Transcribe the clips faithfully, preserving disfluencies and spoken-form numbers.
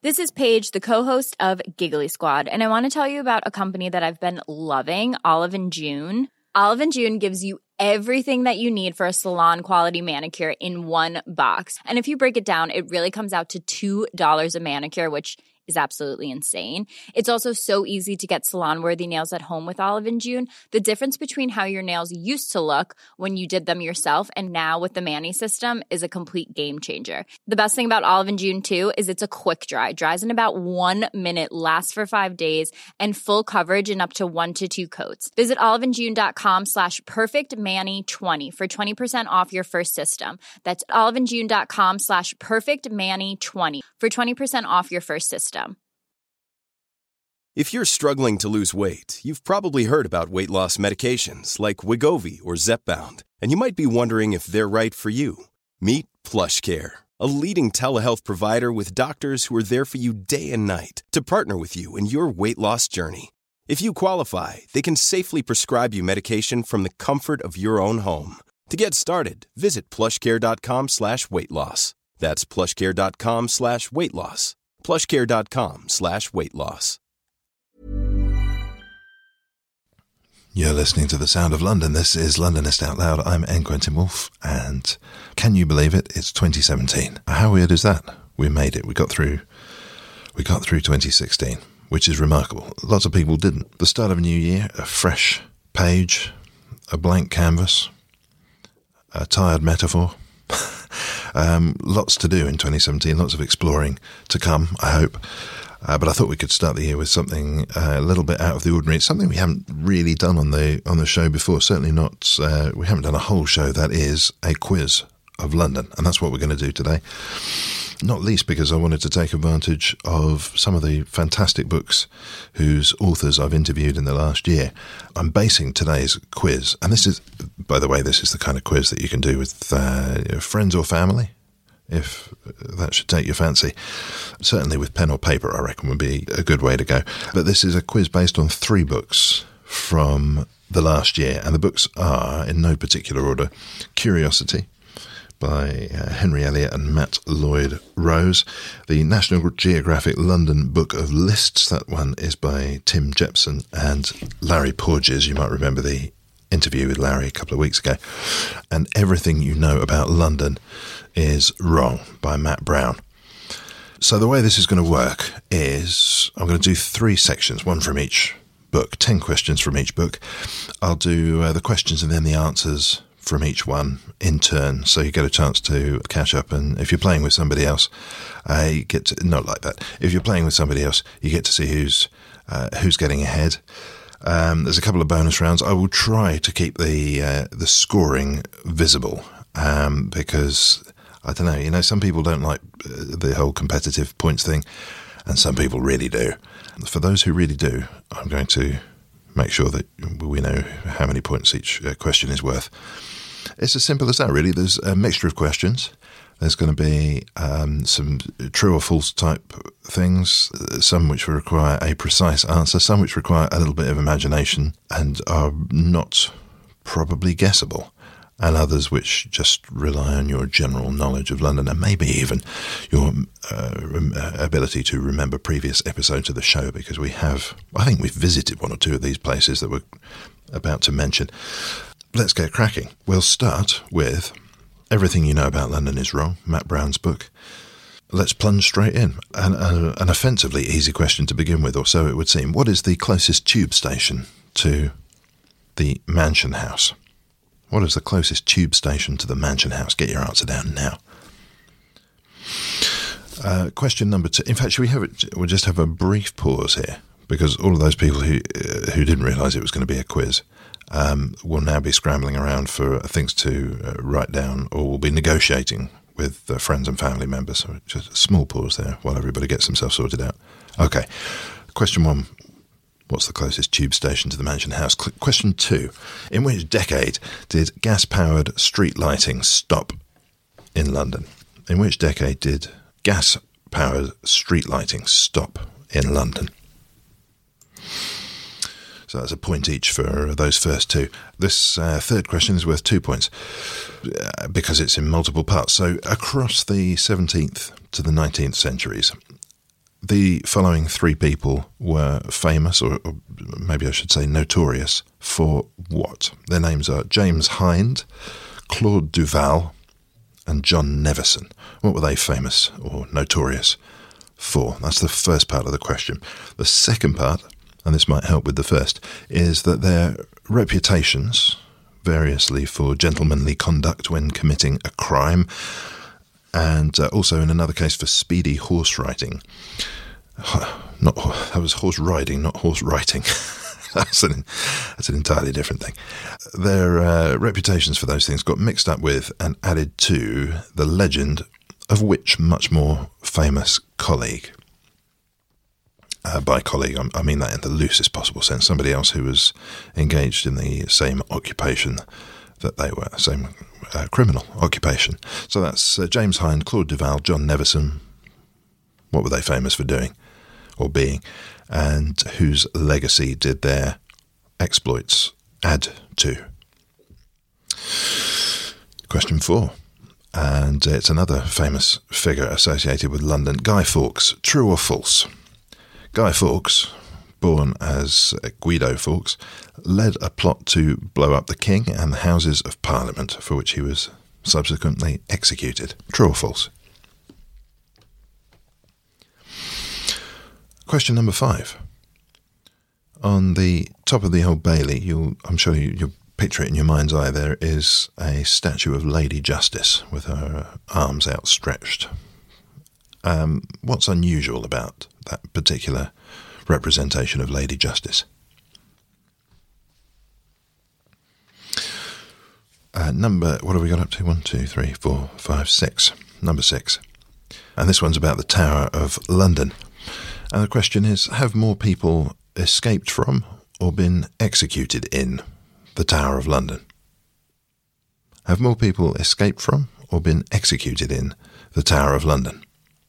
This is Paige, the co-host of Giggly Squad, and I want to tell you about a company that I've been loving, Olive and June. Olive and June gives you everything that you need for a salon-quality manicure in one box. And if you break it down, it really comes out to two dollars a manicure, which is absolutely insane. It's also so easy to get salon-worthy nails at home with Olive and June. The difference between how your nails used to look when you did them yourself and now with the Mani system is a complete game changer. The best thing about Olive and June, too, is it's a quick dry. Dries in about one minute, lasts for five days, and full coverage in up to one to two coats. Visit oliveandjune.com slash perfectmani20 for twenty percent off your first system. That's oliveandjune.com slash perfectmani20 for twenty percent off your first system. If you're struggling to lose weight, you've probably heard about weight loss medications like Wegovy or Zepbound, and you might be wondering if they're right for you. Meet PlushCare, a leading telehealth provider with doctors who are there for you day and night to partner with you in your weight loss journey. If you qualify, they can safely prescribe you medication from the comfort of your own home. To get started, visit plushcare.com slash weight loss. That's plushcare.com slash weight loss. plushcare.com slash weight loss. You're listening to The Sound of London. This is Londonist Out Loud. I'm N. Quentin Woolf, and can you believe it? It's twenty seventeen. How weird is that? We made it. We got through. We got through twenty sixteen, which is remarkable. Lots of people didn't. The start of a new year, a fresh page, a blank canvas, a tired metaphor. um, lots to do in twenty seventeen. Lots of exploring to come, I hope. Uh, but I thought we could start the year with something uh, a little bit out of the ordinary. It's something we haven't really done on the on the show before. Certainly not. Uh, we haven't done a whole show. That is a quiz of London, and that's what we're going to do today. Not least because I wanted to take advantage of some of the fantastic books whose authors I've interviewed in the last year. I'm basing today's quiz, and this is, by the way, this is the kind of quiz that you can do with uh, friends or family, if that should take your fancy. Certainly with pen or paper, I reckon, would be a good way to go. But this is a quiz based on three books from the last year, and the books are, in no particular order, Curiosity by uh, Henry Elliott and Matt Lloyd Rose, the National Geographic London Book of Lists, that one is by Tim Jepson and Larry Porges. You might remember the interview with Larry a couple of weeks ago. And Everything You Know About London is Wrong by Matt Brown. So the way this is going to work is I'm going to do three sections, one from each book, ten questions from each book. I'll do uh, the questions and then the answers from each one in turn, so you get a chance to catch up. And if you're playing with somebody else, uh, you get to, not like that. If you're playing with somebody else, you get to see who's uh, who's getting ahead. Um, there's a couple of bonus rounds. I will try to keep the uh, the scoring visible um, because I don't know. You know, some people don't like the whole competitive points thing, and some people really do. For those who really do, I'm going to make sure that we know how many points each uh, question is worth. It's as simple as that, really. There's a mixture of questions. There's going to be um, some true or false type things, some which will require a precise answer, some which require a little bit of imagination and are not probably guessable, and others which just rely on your general knowledge of London and maybe even your uh, rem- ability to remember previous episodes of the show, because we have, I think we've visited one or two of these places that we're about to mention. Let's get cracking. We'll start with Everything You Know About London is Wrong, Matt Brown's book. Let's plunge straight in. An, uh, an offensively easy question to begin with, or so it would seem. What is the closest tube station to the Mansion House? What is the closest tube station to the Mansion House? Get your answer down now. Uh, question number two. In fact, should we have it? We'll just have a brief pause here, because all of those people who uh, who didn't realise it was going to be a quiz um, will now be scrambling around for things to uh, write down, or will be negotiating with uh, friends and family members. So just a small pause there while everybody gets themselves sorted out. Okay. Question one. What's the closest tube station to the Mansion House? Question two. In which decade did gas-powered street lighting stop in London? In which decade did gas-powered street lighting stop in London? So that's a point each for those first two. This uh, third question is worth two points uh, because it's in multiple parts. So across the seventeenth to the nineteenth centuries, the following three people were famous, or, or maybe I should say notorious, for what? Their names are James Hind, Claude Duval, and John Nevison. What were they famous or notorious for? That's the first part of the question. The second part, and this might help with the first, is that their reputations, variously for gentlemanly conduct when committing a crime, and uh, also in another case for speedy horse riding. Not that was horse riding, not horse writing. that's an that's an entirely different thing. Their uh, reputations for those things got mixed up with and added to the legend of which much more famous colleague. Uh, by colleague, I mean that in the loosest possible sense. Somebody else who was engaged in the same occupation that they were, same uh, criminal occupation. So that's uh, James Hind, Claude Duval, John Nevison. What were they famous for doing or being? And whose legacy did their exploits add to? Question four. And it's another famous figure associated with London, Guy Fawkes. True or false? Guy Fawkes, born as Guido Fawkes, led a plot to blow up the King and the Houses of Parliament, for which he was subsequently executed. True or false? Question number five. On the top of the Old Bailey, you'll, I'm sure you, you'll picture it in your mind's eye, there is a statue of Lady Justice with her arms outstretched. Um, what's unusual about that particular representation of Lady Justice? Uh, number, what have we got up to? One, two, three, four, five, six. Number six. And this one's about the Tower of London. And the question is, have more people escaped from or been executed in the Tower of London? Have more people escaped from or been executed in the Tower of London?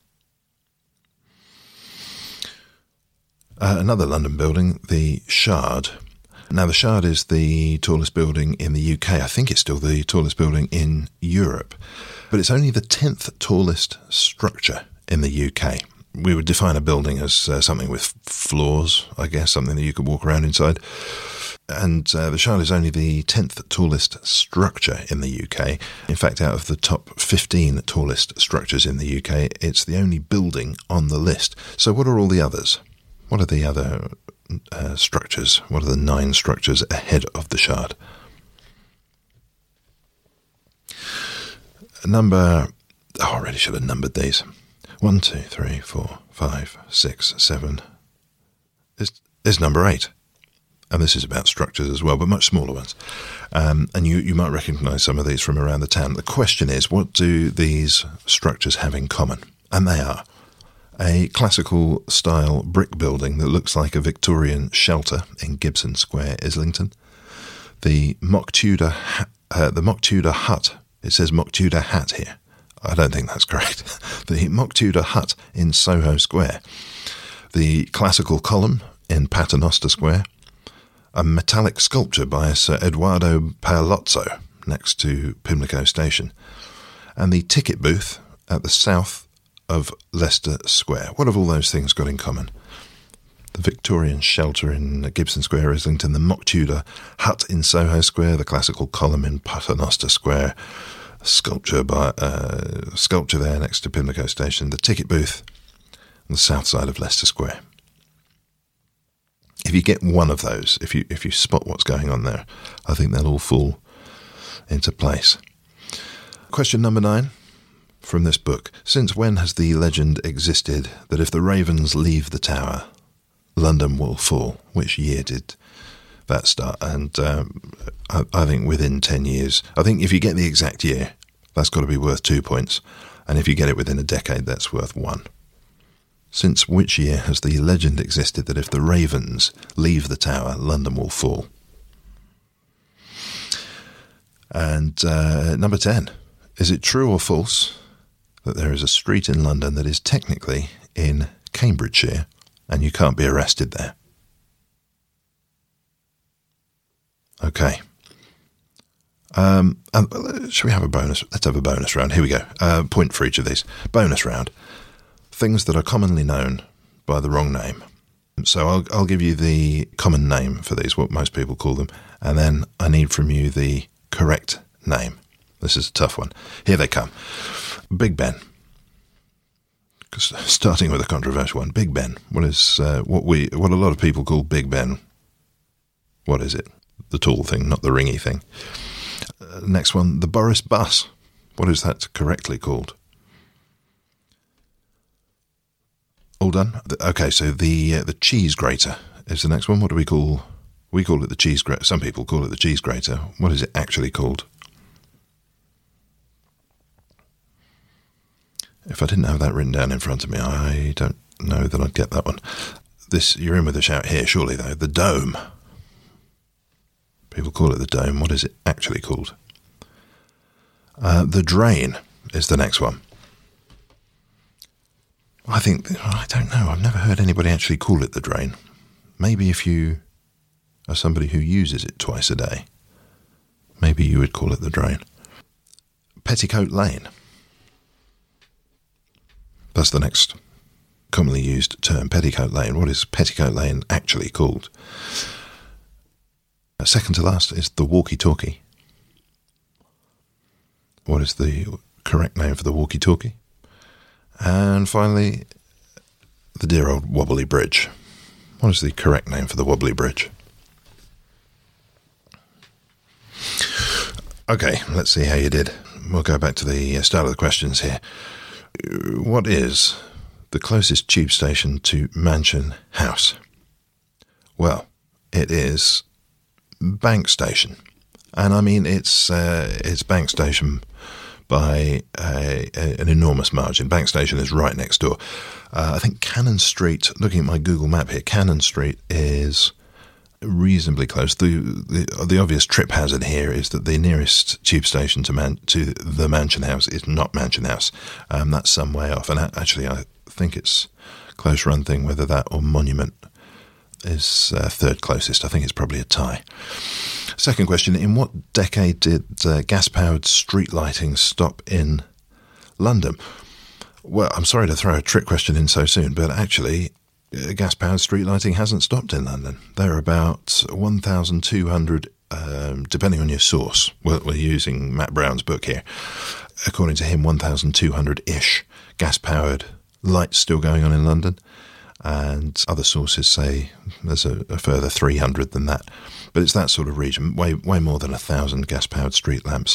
Uh, another London building, the Shard. Now, the Shard is the tallest building in the U K. I think it's still the tallest building in Europe. But it's only the tenth tallest structure in the U K. We would define a building as uh, something with floors, I guess, something that you could walk around inside. And uh, the Shard is only the tenth tallest structure in the U K. In fact, out of the top fifteen tallest structures in the U K, it's the only building on the list. So what are all the others? What are the other uh, structures? What are the nine structures ahead of the Shard? Number... Oh, I really should have numbered these. One, two, three, four, five, six, seven. Is is number eight. And this is about structures as well, but much smaller ones. Um, and you, you might recognise some of these from around the town. The question is, what do these structures have in common? And they are a classical style brick building that looks like a Victorian shelter in Gibson Square, Islington. The Mock Tudor, uh, the Mock Tudor hut. It says Mock Tudor hat here. I don't think that's correct. The Mock Tudor hut in Soho Square. The classical column in Paternoster Square. A metallic sculpture by Sir Edoardo Paolozzo next to Pimlico Station. And the ticket booth at the south of Leicester Square. What have all those things got in common? The Victorian shelter in Gibson Square, Islington, the Mock Tudor hut in Soho Square, the classical column in Paternoster Square, sculpture by uh, sculpture there next to Pimlico Station, the ticket booth on the south side of Leicester Square. If you get one of those, if you if you spot what's going on there, I think they'll all fall into place. Question number nine. From this book, since when has the legend existed that if the ravens leave the tower, London will fall? Which year did that start? And um, I, I think within ten years. I think if you get the exact year, that's got to be worth two points. And if you get it within a decade, that's worth one. Since which year has the legend existed that if the ravens leave the tower, London will fall? And uh, number ten, is it true or false that there is a street in London that is technically in Cambridgeshire and you can't be arrested there? Okay. Um, um, should we have a bonus? Let's have a bonus round. Here we go. Uh, point for each of these. Bonus round. Things that are commonly known by the wrong name. So I'll, I'll give you the common name for these, what most people call them, and then I need from you the correct name. This is a tough one. Here they come. Big Ben. Starting with a controversial one. Big Ben. What is uh, what we what a lot of people call Big Ben? What is it? The tall thing, not the ringy thing. Uh, next one, the Boris Bus. What is that correctly called? All done? Okay, so the uh, the cheese grater is the next one. What do we call? We call it the cheese grater. Some people call it the cheese grater. What is it actually called? If I didn't have that written down in front of me, I don't know that I'd get that one. This, you're in with a shout here, surely, though. The dome. People call it the dome. What is it actually called? Uh, the drain is the next one. I think, I don't know, I've never heard anybody actually call it the drain. Maybe if you are somebody who uses it twice a day, maybe you would call it the drain. Petticoat Lane. That's the next commonly used term, Petticoat Lane. What is Petticoat Lane actually called? Uh, second to last is the walkie-talkie. What is the correct name for the walkie-talkie? And finally, the dear old Wobbly Bridge. What is the correct name for the Wobbly Bridge? Okay, let's see how you did. We'll go back to the start of the questions here. What is the closest tube station to Mansion House? Well, it is Bank Station. And I mean, it's uh, it's Bank Station by a, a, an enormous margin. Bank Station is right next door. Uh, I think Cannon Street, looking at my Google map here, Cannon Street is reasonably close. The, the the obvious trip hazard here is that the nearest tube station to man, to the Mansion House is not Mansion House. Um, that's some way off. And actually, I think it's close run thing, whether that or Monument is uh, third closest. I think it's probably a tie. Second question, in what decade did uh, gas-powered street lighting stop in London? Well, I'm sorry to throw a trick question in so soon, but actually, uh, gas-powered street lighting hasn't stopped in London. There are about one thousand two hundred, um, depending on your source. We're, we're using Matt Brown's book here. According to him, one thousand two hundred-ish gas-powered lights still going on in London. And other sources say there's a, a further three hundred than that. But it's that sort of region, way way more than a thousand gas-powered street lamps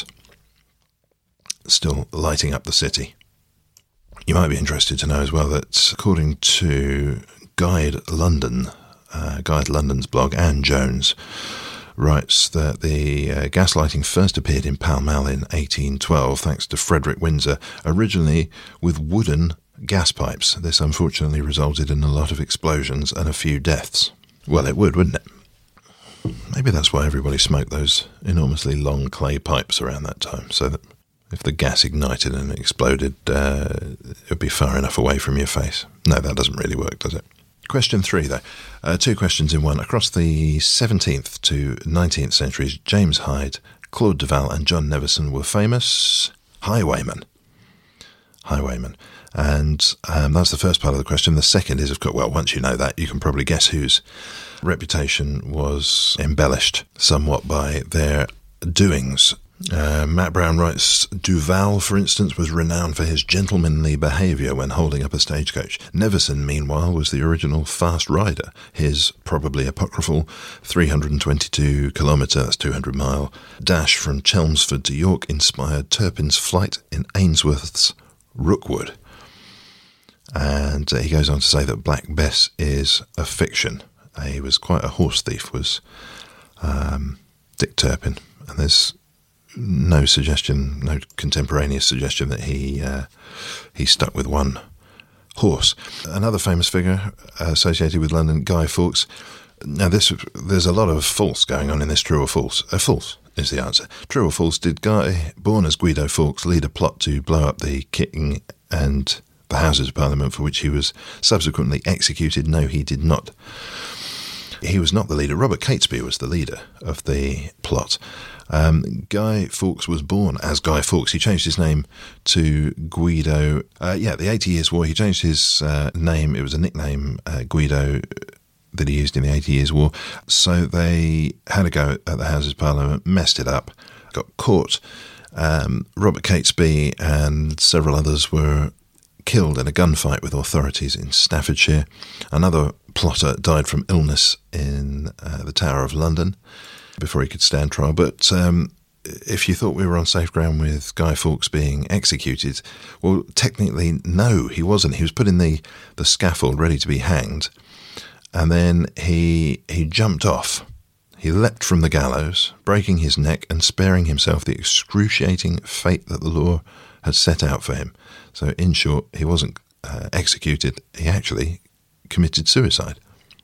still lighting up the city. You might be interested to know as well that according to Guide London, uh, Guide London's blog, Anne Jones writes that the uh, gas lighting first appeared in Pall Mall in eighteen twelve, thanks to Frederick Windsor, originally with wooden gas pipes. This unfortunately resulted in a lot of explosions and a few deaths. Well, it would, wouldn't it? Maybe that's why everybody smoked those enormously long clay pipes around that time, so that if the gas ignited and exploded, uh, it would be far enough away from your face. No, that doesn't really work, does it? Question three, though. Uh, two questions in one. Across the seventeenth to nineteenth centuries, James Hyde, Claude Duval and John Nevison were famous highwaymen. Highwaymen. And um, that's the first part of the question. The second is, of course, well, once you know that, you can probably guess whose reputation was embellished somewhat by their doings. Uh, Matt Brown writes, Duval, for instance, was renowned for his gentlemanly behaviour when holding up a stagecoach. Nevison, meanwhile, was the original fast rider. His probably apocryphal three hundred twenty-two kilometre, that's two hundred mile, dash from Chelmsford to York inspired Turpin's flight in Ainsworth's Rookwood. And uh, he goes on to say that Black Bess is a fiction. Uh, he was quite a horse thief, was um, Dick Turpin. And there's no suggestion, no contemporaneous suggestion that he uh, he stuck with one horse. Another famous figure associated with London, Guy Fawkes. Now, this there's a lot of false going on in this. True or false? Uh, false is the answer. True or false? Did Guy, born as Guido Fawkes, lead a plot to blow up the King and the Houses of Parliament, for which he was subsequently executed? No, he did not. He was not the leader. Robert Catesby was the leader of the plot. Um, Guy Fawkes was born as Guy Fawkes. He changed his name to Guido. Uh, yeah, the Eighty Years' War. He changed his uh, name. It was a nickname, uh, Guido, that he used in the Eighty Years' War. So they had a go at the Houses of Parliament, messed it up, got caught. Um, Robert Catesby and several others were killed in a gunfight with authorities in Staffordshire. Another plotter died from illness in uh, the Tower of London before he could stand trial. But um, if you thought we were on safe ground with Guy Fawkes being executed, well, technically, no, he wasn't. He was put in the, the scaffold ready to be hanged, and then he he jumped off. He leapt from the gallows, breaking his neck and sparing himself the excruciating fate that the law had set out for him. So, in short, he wasn't uh, executed. He actually committed suicide.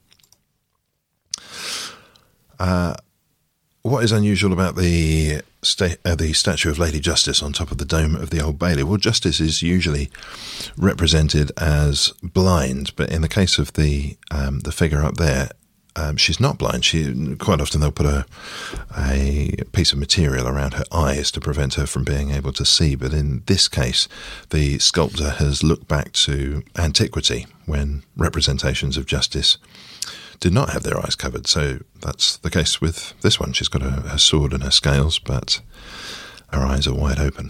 Uh, what is unusual about the sta- uh, the statue of Lady Justice on top of the dome of the Old Bailey? Well, Justice is usually represented as blind, but in the case of the um, the figure up there, Um, she's not blind. She quite often they'll put a a piece of material around her eyes to prevent her from being able to see. But in this case, the sculptor has looked back to antiquity when representations of justice did not have their eyes covered. So that's the case with this one. She's got a, her sword and her scales, but her eyes are wide open.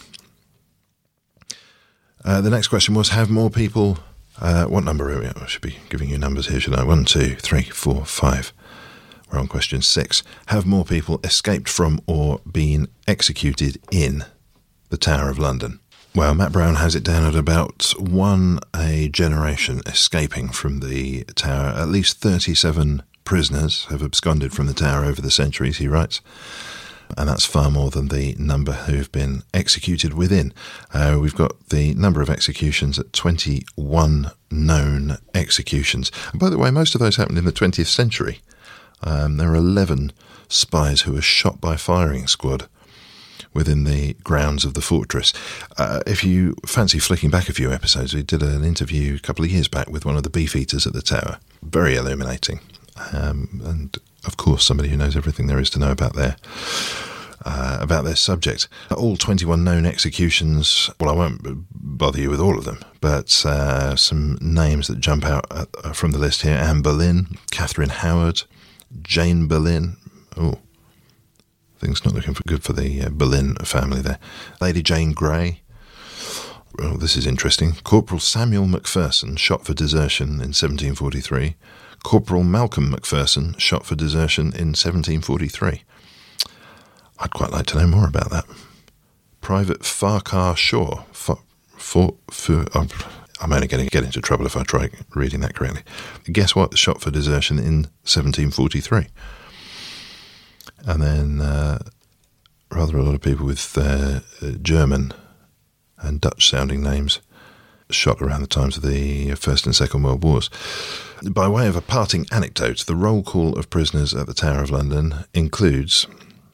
Uh, the next question was: have more people? Uh, what number are we at? I should be giving you numbers here, should I? One, two, three, four, five. We're on question six. Have more people escaped from or been executed in the Tower of London? Well, Matt Brown has it down at about one a generation escaping from the tower. At least thirty-seven prisoners have absconded from the tower over the centuries, he writes. And that's far more than the number who have been executed within. Uh, we've got the number of executions at twenty-one known executions. And by the way, most of those happened in the twentieth century. Um, there are eleven spies who were shot by firing squad within the grounds of the fortress. Uh, if you fancy flicking back a few episodes, we did an interview a couple of years back with one of the beefeaters at the tower. Very illuminating. Um, and of course, somebody who knows everything there is to know about their uh, about their subject. All twenty-one known executions. Well, I won't bother you with all of them, but uh, some names that jump out uh, from the list here: Anne Boleyn, Catherine Howard, Jane Boleyn. Oh, things not looking for good for the uh, Boleyn family there. Lady Jane Grey. Well, this is interesting. Corporal Samuel Macpherson, shot for desertion in seventeen forty-three. Corporal Malcolm Macpherson, shot for desertion in seventeen forty-three. I'd quite like to know more about that. Private Farquhar Shaw. For, for, for, oh, I'm only going to get into trouble if I try reading that correctly. Guess what? Shot for desertion in seventeen forty-three. And then uh, rather a lot of people with uh, German and Dutch-sounding names shot around the times of the First and Second World Wars. By way of a parting anecdote, the roll call of prisoners at the Tower of London includes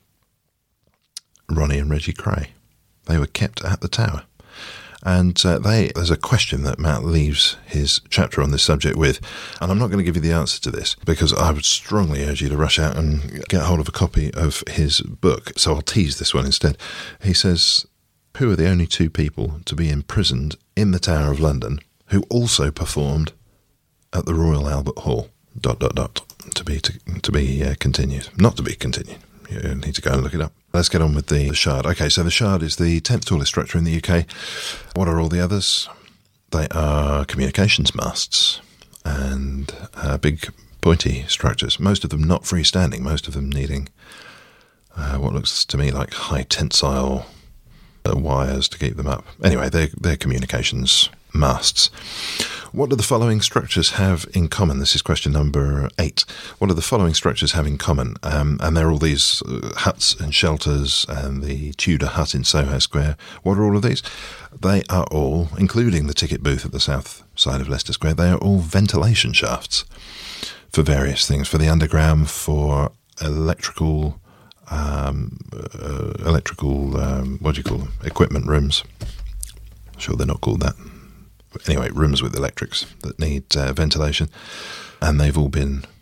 Ronnie and Reggie Kray. They were kept at the Tower. And uh, they, there's a question that Matt leaves his chapter on this subject with, and I'm not going to give you the answer to this because I would strongly urge you to rush out and get hold of a copy of his book, so I'll tease this one instead. He says, who are the only two people to be imprisoned in the Tower of London who also performed at the Royal Albert Hall? Dot, dot, dot. To be, to, to be uh, continued. Not to be continued. You need to go and look it up. Let's get on with the, the Shard. Okay, so the Shard is the tenth tallest structure in the U K. What are all the others? They are communications masts and uh, big pointy structures. Most of them not freestanding. Most of them needing uh, what looks to me like high tensile uh, wires to keep them up. Anyway, they're, they're communications masts. What do the following structures have in common? This is question number eight. What do the following structures have in common? Um, and there are all these uh, huts and shelters and the Tudor hut in Soho Square. What are all of these? They are all, including the ticket booth at the south side of Leicester Square, they are all ventilation shafts for various things, for the underground, for electrical, um, uh, electrical, um, what do you call them, equipment rooms. I'm sure they're not called that. Anyway, rooms with electrics that need uh, ventilation, and they've all been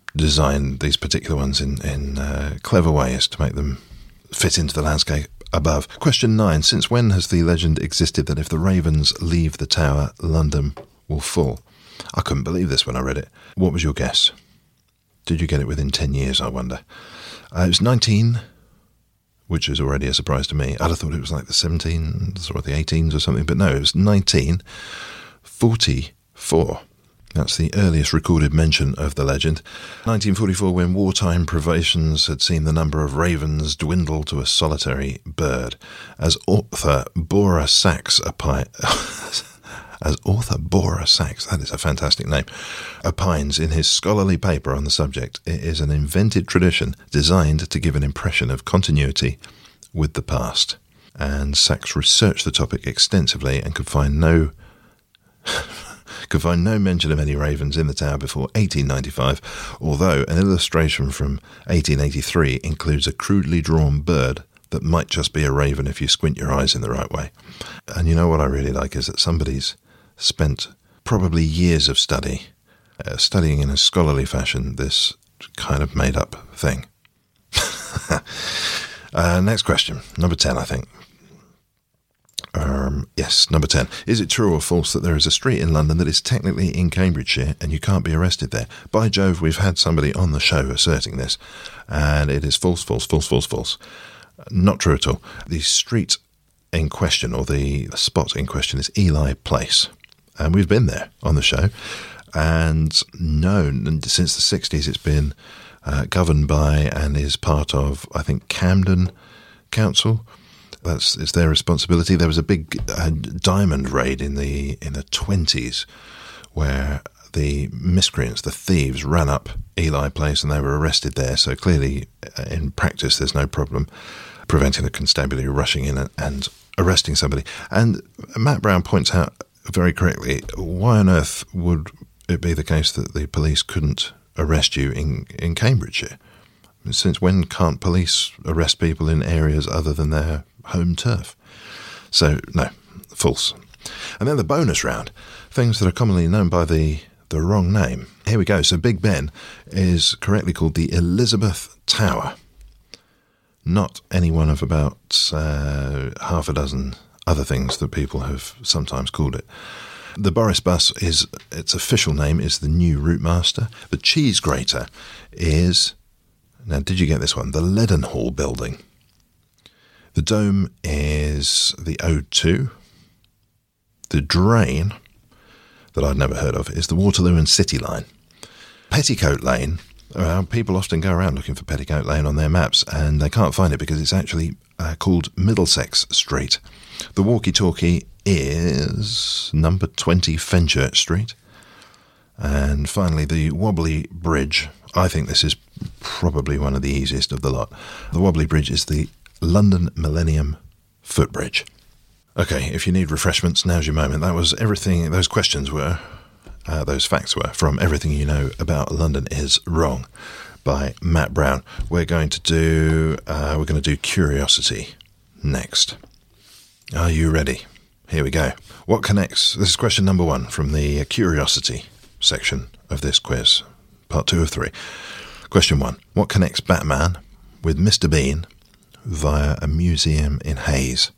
design these particular ones in, in uh, clever ways to make them fit into the landscape above. Question nine. Since when has the legend existed that if the ravens leave the tower, London will fall? I couldn't believe this when I read it. What was your guess? Did you get it within ten years, I wonder? Uh, it was nineteen, which is already a surprise to me. I'd have thought it was like the seventeens or the eighteens or something, but no, it was nineteen forty-four. That's the earliest recorded mention of the legend. nineteen forty-four, when wartime privations had seen the number of ravens dwindle to a solitary bird. As author Bora Sachs opines, as author Bora Sachs, that is a fantastic name, opines in his scholarly paper on the subject, it is an invented tradition designed to give an impression of continuity with the past. And Sachs researched the topic extensively and could find no... could find no mention of any ravens in the tower before eighteen ninety-five, although an illustration from eighteen eighty-three includes a crudely drawn bird that might just be a raven if you squint your eyes in the right way. And you know what I really like is that somebody's spent probably years of study, uh, studying in a scholarly fashion this kind of made-up thing. uh, next question, number ten, I think. Um, yes, number ten. Is it true or false that there is a street in London that is technically in Cambridgeshire and you can't be arrested there? By Jove, we've had somebody on the show asserting this, and it is false, false, false, false, false. Not true at all. The street in question, or the spot in question, is Ely Place, and we've been there on the show, and known since the sixties. It's been uh, governed by and is part of, I think, Camden Council. That's it's their responsibility. There was a big uh, diamond raid in the in the twenties where the miscreants, the thieves, ran up Ely Place and they were arrested there. So clearly, uh, in practice, there's no problem preventing the constabulary rushing in and, and arresting somebody. And Matt Brown points out very correctly, why on earth would it be the case that the police couldn't arrest you in, in Cambridgeshire? Since when can't police arrest people in areas other than their home turf? So, no, false. And then the bonus round, things that are commonly known by the, the wrong name. Here we go. So Big Ben is correctly called the Elizabeth Tower, not any one of about uh, half a dozen other things that people have sometimes called it. The Boris Bus, is its official name is the New Routemaster. The Cheese Grater is... Now, did you get this one? The Leadenhall Building. The Dome is the O two. The Drain, that I'd never heard of, is the Waterloo and City Line. Petticoat Lane, well, people often go around looking for Petticoat Lane on their maps, and they can't find it because it's actually uh, called Middlesex Street. The Walkie-Talkie is number twenty Fenchurch Street. And finally, the Wobbly Bridge. I think this is probably one of the easiest of the lot. The Wobbly Bridge is the London Millennium Footbridge. Okay, if you need refreshments, now's your moment. That was everything, those questions were, uh, those facts were, from Everything You Know About London Is Wrong by Matt Brown. We're going to do, uh, we're going to do Curiosity next. Are you ready? Here we go. What connects, this is question number one from the Curiosity section of this quiz, part two of three. Question one. What connects Batman with Mister Bean via a museum in Hayes?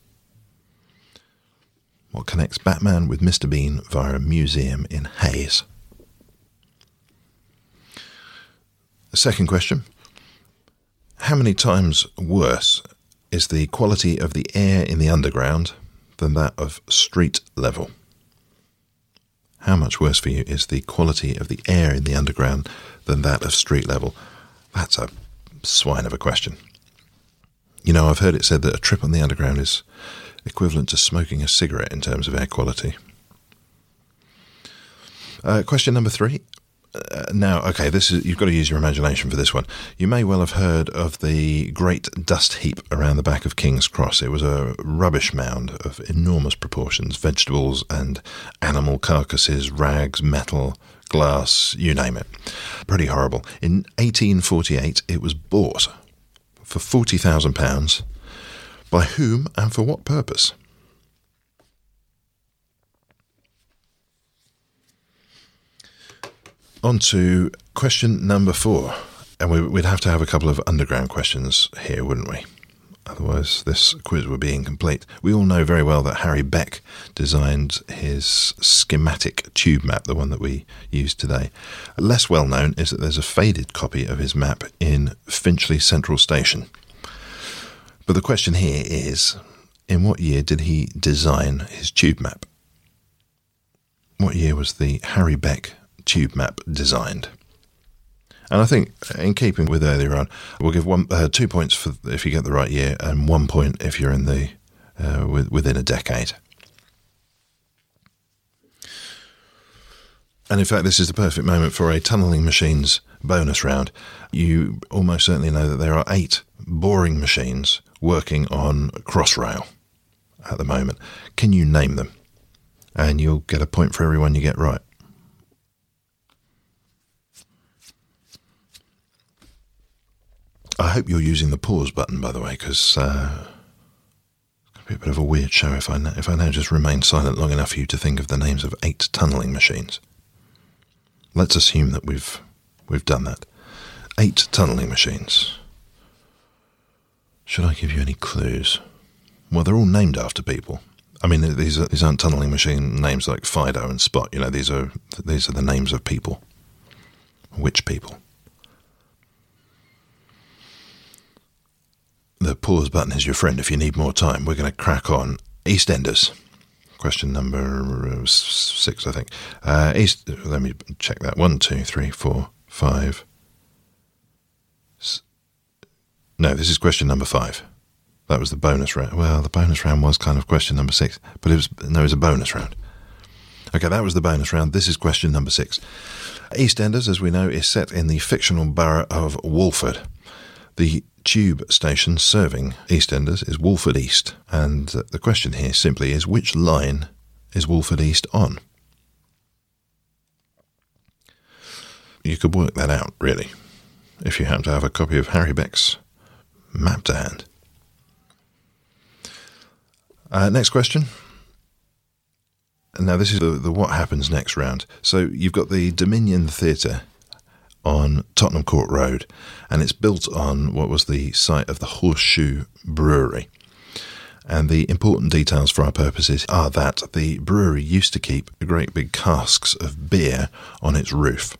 What connects Batman with Mister Bean via a museum in Hayes? The second question. How many times worse is the quality of the air in the underground than that of street level? How much worse for you is the quality of the air in the underground than that of street level? That's a swine of a question. You know, I've heard it said that a trip on the underground is equivalent to smoking a cigarette in terms of air quality. Uh, question number three. Uh, now, okay, this is you've got to use your imagination for this one. You may well have heard of the great dust heap around the back of King's Cross. It was a rubbish mound of enormous proportions, vegetables and animal carcasses, rags, metal, glass, you name it. Pretty horrible. In eighteen forty-eight, it was bought for forty thousand pounds. By whom and for what purpose? On to question number four. And we, we'd have to have a couple of underground questions here, wouldn't we? Otherwise, this quiz would be incomplete. We all know very well that Harry Beck designed his schematic tube map, the one that we use today. Less well known is that there's a faded copy of his map in Finchley Central Station. But the question here is, in what year did he design his tube map? What year was the Harry Beck tube map designed? And I think, in keeping with earlier on, we'll give one, uh, two points for if you get the right year, and one point if you're in the uh, with, within a decade. And in fact, this is the perfect moment for a Tunnelling Machines bonus round. You almost certainly know that there are eight boring machines working on Crossrail at the moment. Can you name them? And you'll get a point for every one you get right. I hope you're using the pause button, by the way, because uh, it's going to be a bit of a weird show if I, if I now just remain silent long enough for you to think of the names of eight tunnelling machines. Let's assume that we've we've done that. Eight tunnelling machines. Should I give you any clues? Well, they're all named after people. I mean, these are, these aren't tunnelling machine names like Fido and Spot. You know, these are these are the names of people. Which people? The pause button is your friend if you need more time. We're going to crack on. EastEnders. Question number six, I think. Uh, East. Let me check that. One, two, three, four, five. S- no, this is question number five. That was the bonus round. Well, the bonus round was kind of question number six, but it was no, it was a bonus round. Okay, that was the bonus round. This is question number six. EastEnders, as we know, is set in the fictional borough of Walford. The tube station serving EastEnders is Walford East, and the question here simply is, which line is Walford East on? You could work that out, really, if you happen to have a copy of Harry Beck's map to hand. Uh, next question. Now, this is the, the what happens next round. So you've got the Dominion Theatre on Tottenham Court Road, and it's built on what was the site of the Horseshoe Brewery. And the important details for our purposes are that the brewery used to keep great big casks of beer on its roof.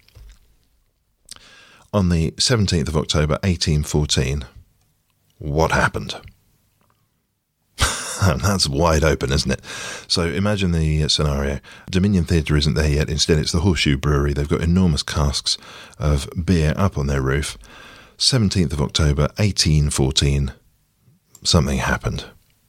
On the seventeenth of October eighteen fourteen, what happened? That's wide open, isn't it? So imagine the scenario. Dominion Theatre isn't there yet. Instead, it's the Horseshoe Brewery. They've got enormous casks of beer up on their roof. seventeenth of October, eighteen fourteen, something happened.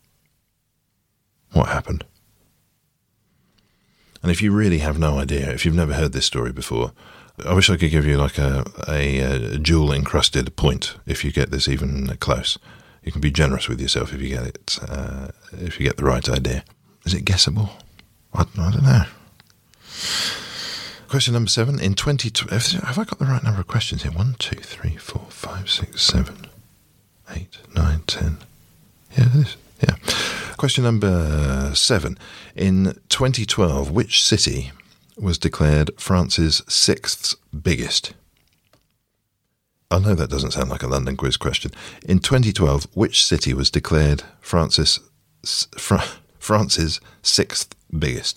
What happened? And if you really have no idea, if you've never heard this story before, I wish I could give you like a, a, a jewel-encrusted point if you get this even close. You can be generous with yourself if you get it, uh, if you get the right idea. Is it guessable? I, I don't know. Question number seven. In twenty have I got the right number of questions here? One, two, three, four, five, six, seven, eight, nine, ten. Yeah, it is. Yeah. Question number seven. In twenty twelve, which city was declared France's sixth biggest? I know that doesn't sound like a London quiz question. In twenty twelve, which city was declared France's, Fra- France's sixth biggest?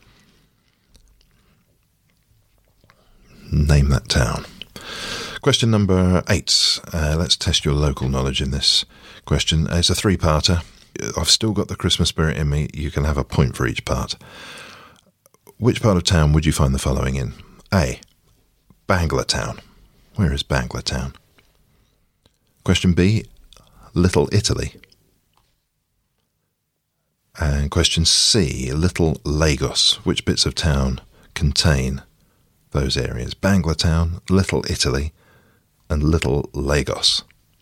Name that town. Question number eight. Uh, let's test your local knowledge in this question. It's a three-parter. I've still got the Christmas spirit in me. You can have a point for each part. Which part of town would you find the following in? A. Bangortown. Where is Bangortown? Question B, Little Italy. And question C, Little Lagos. Which bits of town contain those areas? Bangortown, Little Italy, and Little Lagos.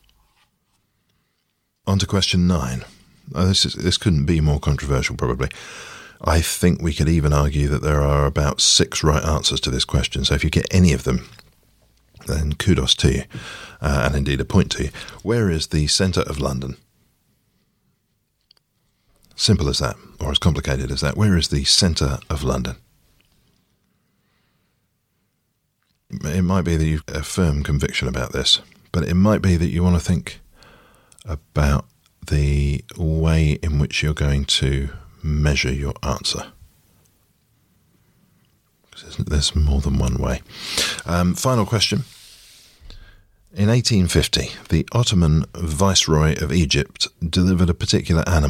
On to question nine. Oh, this is, this couldn't be more controversial, probably. I think we could even argue that there are about six right answers to this question. So if you get any of them, then kudos to you, uh, and indeed a point to you. Where is the centre of London? Simple as that, or as complicated as that. Where is the centre of London? it might be that you've a firm conviction about this, but it might be that you want to think about the way in which you're going to measure your answer. There's more than one way. Um, final question. In eighteen fifty, the Ottoman Viceroy of Egypt delivered a particular animal.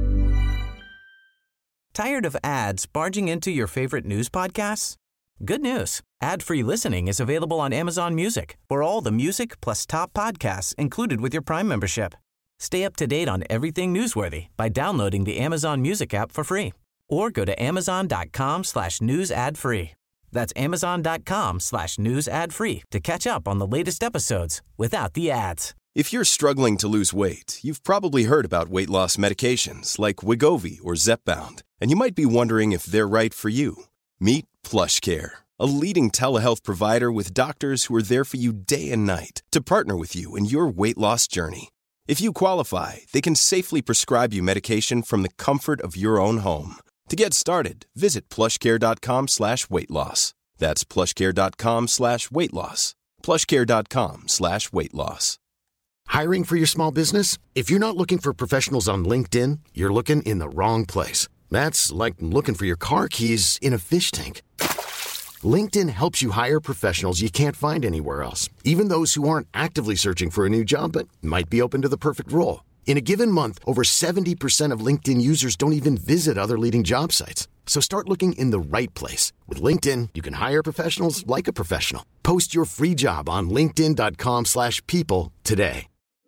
Tired of ads barging into your favorite news podcasts? Good news. Ad-free listening is available on Amazon Music for all the music plus top podcasts included with your Prime membership. Stay up to date on everything newsworthy by downloading the Amazon Music app for free or go to amazon.com slash news ad free. That's amazon.com slash news ad free to catch up on the latest episodes without the ads. If you're struggling to lose weight, you've probably heard about weight loss medications like Wegovy or Zepbound, and you might be wondering if they're right for you. Meet PlushCare, a leading telehealth provider with doctors who are there for you day and night to partner with you in your weight loss journey. If you qualify, they can safely prescribe you medication from the comfort of your own home. To get started, visit plushcare.com slash weight loss. That's plushcare.com slash weight loss. plushcare.com slash weight loss. Hiring for your small business? If you're not looking for professionals on LinkedIn, you're looking in the wrong place. That's like looking for your car keys in a fish tank. LinkedIn helps you hire professionals you can't find anywhere else, even those who aren't actively searching for a new job but might be open to the perfect role. In a given month, over seventy percent of LinkedIn users don't even visit other leading job sites. So start looking in the right place. With LinkedIn, you can hire professionals like a professional. Post your free job on linkedin.com slash people today.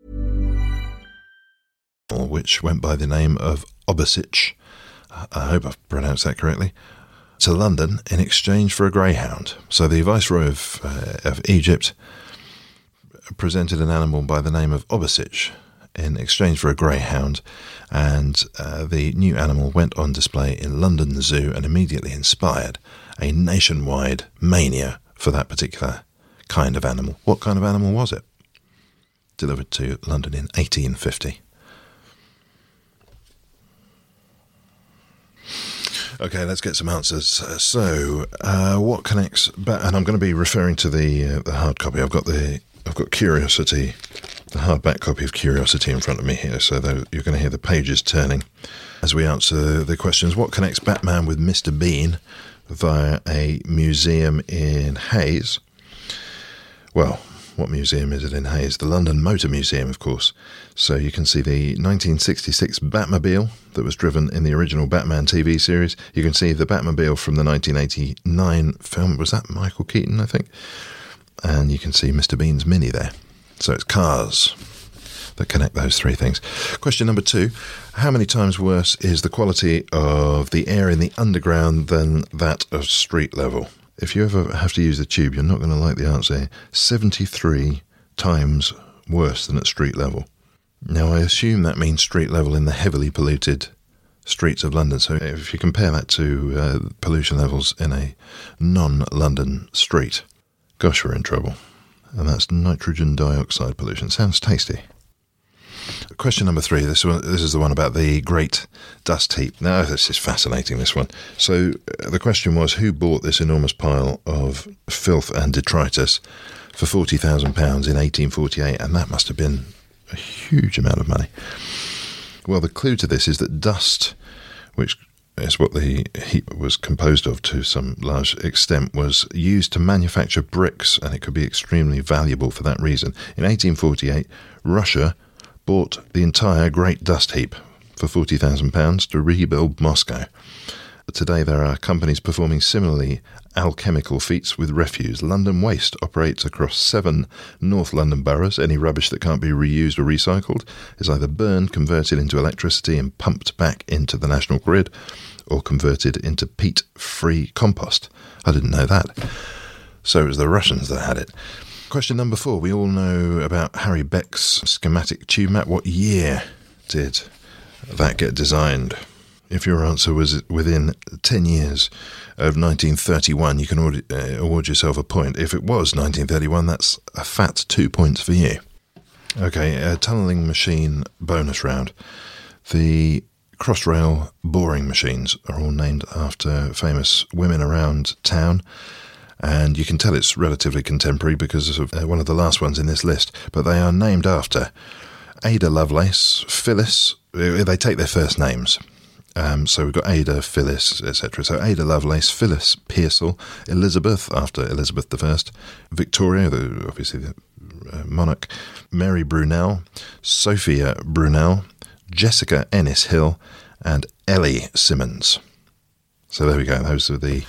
Which went by the name of Obasic, I hope I've pronounced that correctly, to London in exchange for a greyhound. So the Viceroy of, uh, of Egypt presented an animal by the name of Obasic in exchange for a greyhound, and uh, the new animal went on display in London Zoo and immediately inspired a nationwide mania for that particular kind of animal. What kind of animal was it? Delivered to London in eighteen fifty. Okay, let's get some answers. Uh, so, uh, what connects? Ba- and I'm going to be referring to the uh, the hard copy. I've got the I've got Curiosity, the hardback copy of Curiosity in front of me here. So you're going to hear the pages turning as we answer the questions. What connects Batman with Mister Bean via a museum in Hayes? Well, what museum is it in Hayes? The London Motor Museum, of course. So you can see the nineteen sixty-six Batmobile that was driven in the original Batman T V series. You can see the Batmobile from the nineteen eighty-nine film. Was that Michael Keaton, I think? And you can see Mister Bean's Mini there. So it's cars that connect those three things. Question number two. How many times worse is the quality of the air in the underground than that of street level? If you ever have to use the tube, you're not going to like the answer. seventy-three times worse than at street level. Now, I assume that means street level in the heavily polluted streets of London. So if you compare that to uh, pollution levels in a non-London street, gosh, we're in trouble. And that's nitrogen dioxide pollution. Sounds tasty. Question number three. This one, this is the one about the Great Dust Heap. Now, this is fascinating, this one. So uh, the question was, who bought this enormous pile of filth and detritus for forty thousand pounds in eighteen forty-eight? And that must have been a huge amount of money. Well, the clue to this is that dust, which is what the heap was composed of to some large extent, was used to manufacture bricks, and it could be extremely valuable for that reason. In eighteen forty-eight, Russia bought the entire Great Dust Heap for forty thousand pounds to rebuild Moscow. Today there are companies performing similarly alchemical feats with refuse. London Waste operates across seven North London boroughs. Any rubbish that can't be reused or recycled is either burned, converted into electricity and pumped back into the national grid, or converted into peat-free compost. I didn't know that. So it was the Russians that had it. Question number four. We all know about Harry Beck's schematic tube map. What year did that get designed? If your answer was within ten years of nineteen thirty-one, you can award, uh, award yourself a point. If it was nineteen thirty-one, that's a fat two points for you. Okay, a tunnelling machine bonus round. The Crossrail boring machines are all named after famous women around town. and you can tell it's relatively contemporary because of uh, one of the last ones in this list, but they are named after Ada Lovelace, Phyllis. They take their first names. Um, so we've got Ada, Phyllis, et cetera. So Ada Lovelace, Phyllis Pearsall, Elizabeth, after Elizabeth the First, Victoria, the, obviously the uh, monarch, Mary Brunel, Sophia Brunel, Jessica Ennis Hill, and Ellie Simmons. So there we go. Those are the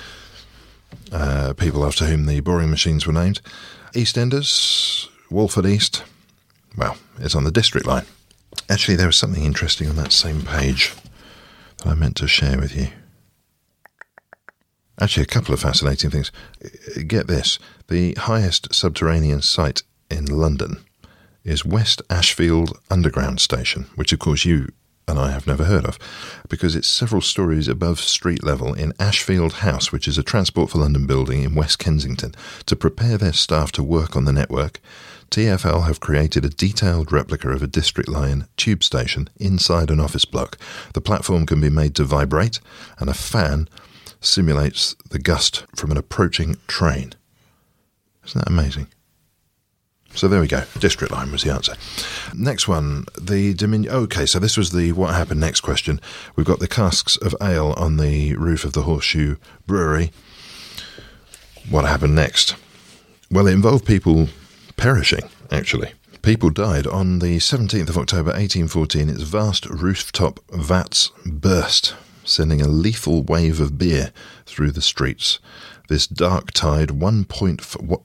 uh, people after whom the boring machines were named. EastEnders, Walford East. Well, it's on the District line. Actually, there was something interesting on that same page that I meant to share with you. Actually, a couple of fascinating things. Get this. The highest subterranean site in London is West Ashfield Underground Station, which, of course, you and I have never heard of, because it's several stories above street level in Ashfield House, which is a Transport for London building in West Kensington. To prepare their staff to work on the network, T F L have created a detailed replica of a District Line tube station inside an office block. The platform can be made to vibrate, and a fan simulates the gust from an approaching train. Isn't that amazing? So there we go. District Line was the answer. Next one, the Dominion... Okay, so this was the what happened next question. We've got the casks of ale on the roof of the Horseshoe Brewery. What happened next? Well, it involved people perishing, actually. People died on the seventeenth of October eighteen fourteen. Its vast rooftop vats burst, sending a lethal wave of beer through the streets. This dark tide, one point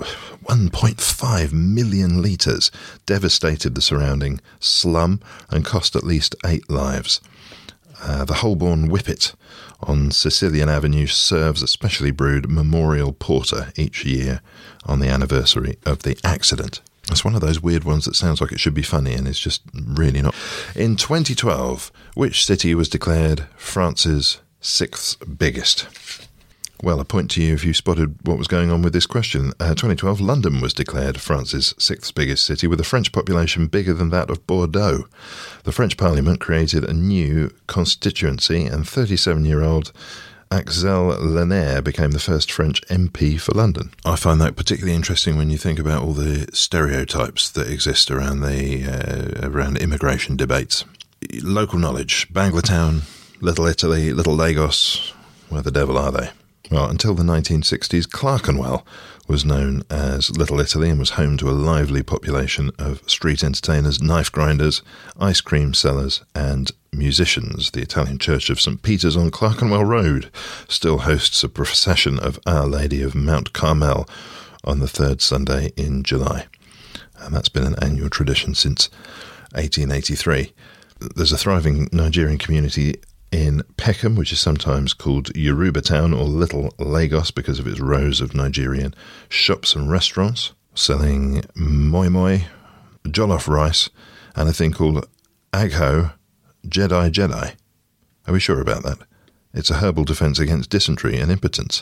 five million litres, devastated the surrounding slum and cost at least eight lives. Uh, the Holborn Whippet on Sicilian Avenue serves a specially brewed memorial porter each year on the anniversary of the accident. It's one of those weird ones that sounds like it should be funny and it's just really not. In twenty twelve, which city was declared France's sixth biggest? Well, a point to you if you spotted what was going on with this question. Uh, twenty twelve, London was declared France's sixth biggest city, with a French population bigger than that of Bordeaux. The French Parliament created a new constituency, and thirty-seven-year-old Axel Lanaire became the first French M P for London. I find that particularly interesting when you think about all the stereotypes that exist around the uh, around immigration debates. Local knowledge: Banglatown, Little Italy, Little Lagos. Where the devil are they? Well, until the nineteen sixties, Clerkenwell was known as Little Italy and was home to a lively population of street entertainers, knife grinders, ice cream sellers and musicians. The Italian Church of Saint Peter's on Clerkenwell Road still hosts a procession of Our Lady of Mount Carmel on the third Sunday in July. And that's been an annual tradition since eighteen eighty-three. There's a thriving Nigerian community in Peckham, which is sometimes called Yoruba Town or Little Lagos because of its rows of Nigerian shops and restaurants selling moi moi, jollof rice, and a thing called Agho Jedi Jedi. Are we sure about that? It's a herbal defense against dysentery and impotence.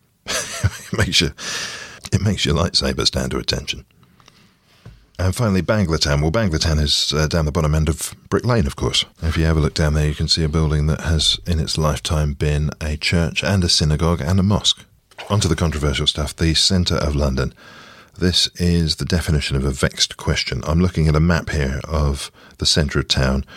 it makes you, it makes your lightsaber stand to attention. And finally, Banglatown. Well, Banglatown is uh, down the bottom end of Brick Lane, of course. If you have a look down there, you can see a building that has, in its lifetime, been a church and a synagogue and a mosque. Onto the controversial stuff, the centre of London. This is the definition of a vexed question. I'm looking at a map here of the centre of town.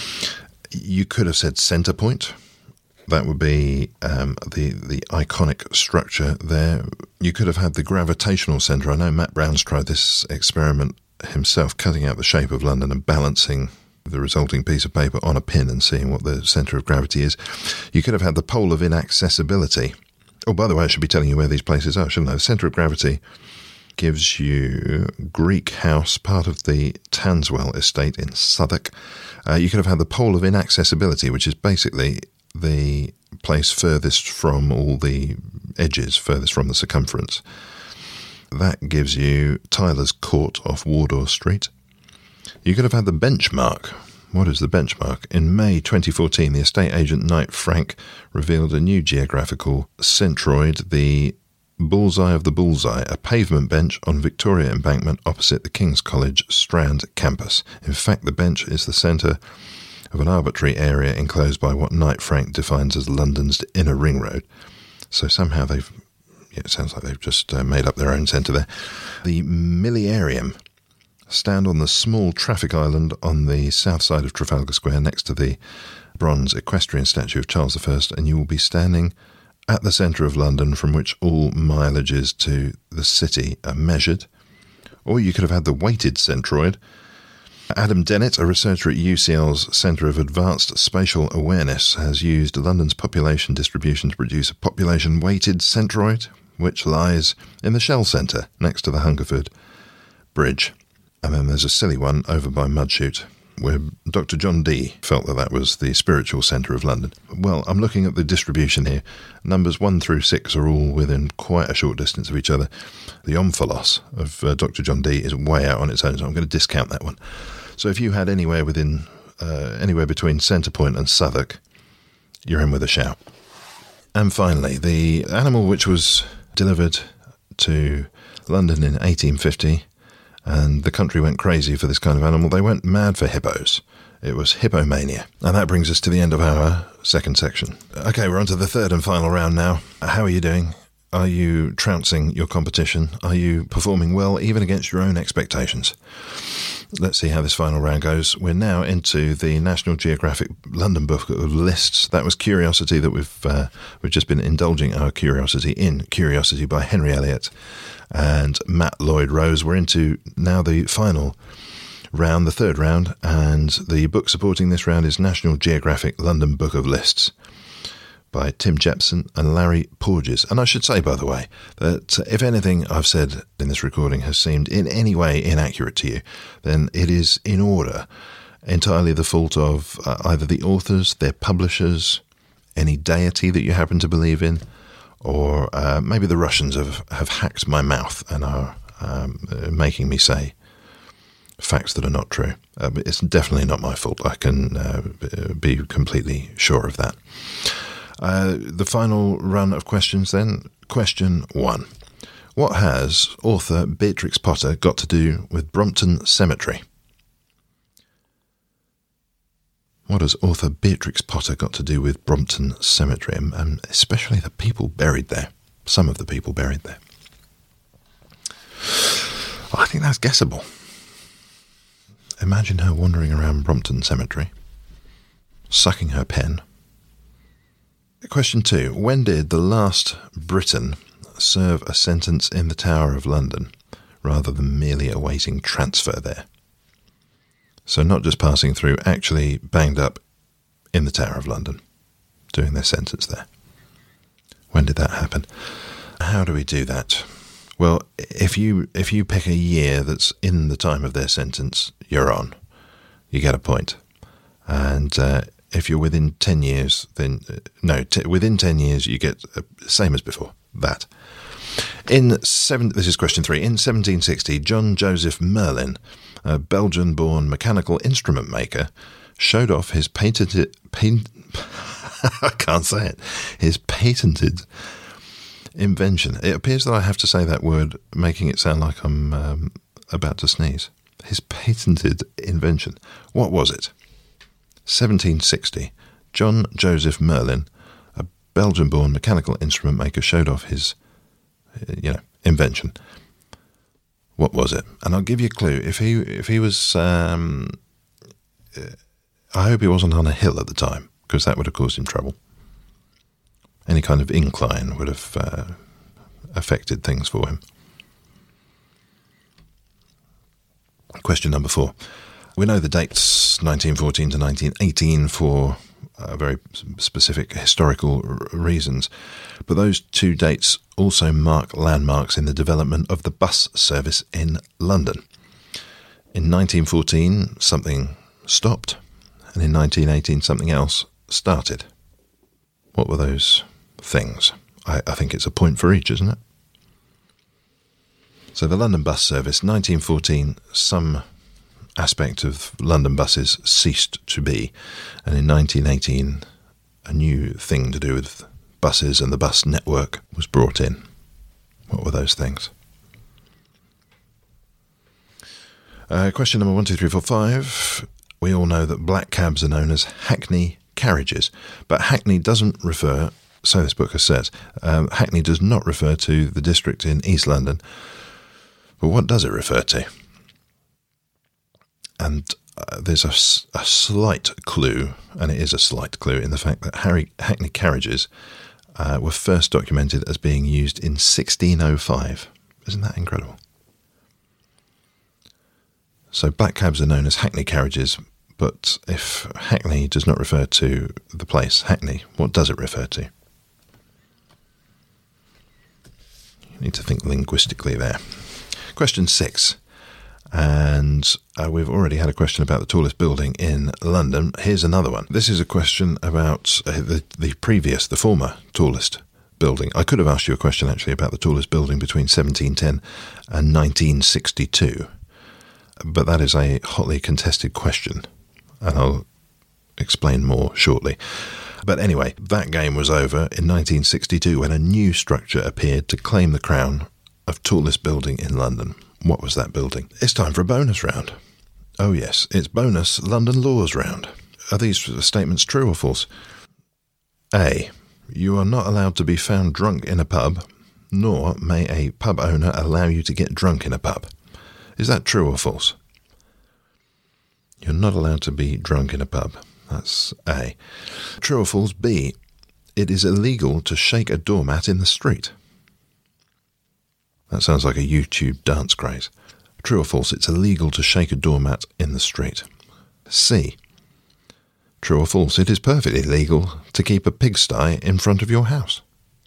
You could have said centre point. That would be um, the, the iconic structure there. You could have had the gravitational centre. I know Matt Brown's tried this experiment himself, cutting out the shape of London and balancing the resulting piece of paper on a pin and seeing what the centre of gravity is. You could have had the pole of inaccessibility. Oh, by the way, I should be telling you where these places are, shouldn't I? The centre of gravity gives you Greek House, part of the Tanswell estate in Southwark. Uh, you could have had the pole of inaccessibility, which is basically the place furthest from all the edges, furthest from the circumference. That gives you Tyler's Court off Wardour Street. You could have had the benchmark. What is the benchmark? In May twenty fourteen, the estate agent Knight Frank revealed a new geographical centroid, the Bullseye of the Bullseye, a pavement bench on Victoria Embankment opposite the King's College Strand campus. In fact, the bench is the centre of an arbitrary area enclosed by what Knight Frank defines as London's inner ring road. So somehow they've It sounds like they've just uh, made up their own centre there. The Millenarium stand on the small traffic island on the south side of Trafalgar Square next to the bronze equestrian statue of Charles the First, and you will be standing at the centre of London, from which all mileages to the city are measured. Or you could have had the weighted centroid. Adam Dennett, a researcher at U C L's Centre of Advanced Spatial Awareness, has used London's population distribution to produce a population-weighted centroid, which lies in the Shell Centre next to the Hungerford Bridge. And then there's a silly one over by Mudchute, where Doctor John Dee felt that that was the spiritual centre of London. Well, I'm looking at the distribution here. Numbers one through six are all within quite a short distance of each other. The omphalos of uh, Doctor John Dee is way out on its own, so I'm going to discount that one. So if you had anywhere within, uh, anywhere between Centre Point and Southwark, you're in with a shout. And finally, the animal which was delivered to London in eighteen fifty, and the country went crazy for this kind of animal. They went mad for hippos. It was hippomania. And that brings us to the end of our second section. Okay, we're on to the third and final round now. How are you doing? Are you trouncing your competition? Are you performing well, even against your own expectations? Let's see how this final round goes. We're now into the National Geographic London Book of Lists. That was Curiosity that we've uh, we've just been indulging our curiosity in. Curiosity by Henry Elliott and Matt Lloyd Rose. We're into now the final round, the third round, and the book supporting this round is National Geographic London Book of Lists by Tim Jepson and Larry Porges. And I should say, by the way, that if anything I've said in this recording has seemed in any way inaccurate to you, then it is in order entirely the fault of uh, either the authors, their publishers, any deity that you happen to believe in, or uh, maybe the Russians have, have hacked my mouth and are um, making me say facts that are not true. Uh, but it's definitely not my fault. I can uh, be completely sure of that. Uh, the final run of questions then. Question one. What has author Beatrix Potter got to do with Brompton Cemetery? What has author Beatrix Potter got to do with Brompton Cemetery, and especially the people buried there? Some of the people buried there. I think that's guessable. Imagine her wandering around Brompton Cemetery, sucking her pen. Question two. When did the last Briton serve a sentence in the Tower of London, rather than merely awaiting transfer there? So not just passing through, actually banged up in the Tower of London, doing their sentence there. When did that happen? How do we do that? Well, if you if you pick a year that's in the time of their sentence, you're on. You get a point. And uh, if you're within ten years, then uh, no, t- within ten years you get uh, same as before. That. In seven, this is question three. In seventeen sixty, John Joseph Merlin, a Belgian-born mechanical instrument maker, showed off his patented paint. I can't say it. His patented invention. It appears that I have to say that word, making it sound like I'm um, about to sneeze. His patented invention. What was it? seventeen sixty. John Joseph Merlin, a Belgian-born mechanical instrument maker, showed off his, you know, invention. What was it? And I'll give you a clue. If he if he was, um, I hope he wasn't on a hill at the time, because that would have caused him trouble. Any kind of incline would have uh, affected things for him. Question number four. We know the dates nineteen fourteen to nineteen eighteen for uh, very specific historical r- reasons, but those two dates also mark landmarks in the development of the bus service in London. In nineteen fourteen, something stopped, and in nineteen eighteen, something else started. What were those things? I, I think it's a point for each, isn't it? So the London bus service, nineteen fourteen, some aspect of London buses ceased to be, and in nineteen eighteen, a new thing to do with buses and the bus network was brought in. What were those things? Uh, question number one, two, three, four, five. We all know that black cabs are known as Hackney carriages, but Hackney doesn't refer So this booker says, um, Hackney does not refer to the district in East London, but what does it refer to? And uh, there's a, a slight clue, and it is a slight clue, in the fact that Harry, Hackney carriages uh, were first documented as being used in sixteen oh five. Isn't that incredible? So black cabs are known as Hackney carriages, but if Hackney does not refer to the place, Hackney, what does it refer to? You need to think linguistically there. Question six. And uh, we've already had a question about the tallest building in London. Here's another one. This is a question about uh, the, the previous, the former tallest building. I could have asked you a question actually about the tallest building between seventeen ten and nineteen sixty-two. But that is a hotly contested question, and I'll explain more shortly. But anyway, that game was over in nineteen sixty-two when a new structure appeared to claim the crown of tallest building in London. What was that building? It's time for a bonus round. Oh yes, it's bonus London Laws round. Are these statements true or false? A. You are not allowed to be found drunk in a pub, nor may a pub owner allow you to get drunk in a pub. Is that true or false? You're not allowed to be drunk in a pub. That's A. True or false? B. It is illegal to shake a doormat in the street. That sounds like a YouTube dance craze. True or false? It's illegal to shake a doormat in the street. C. True or false? It is perfectly legal to keep a pigsty in front of your house.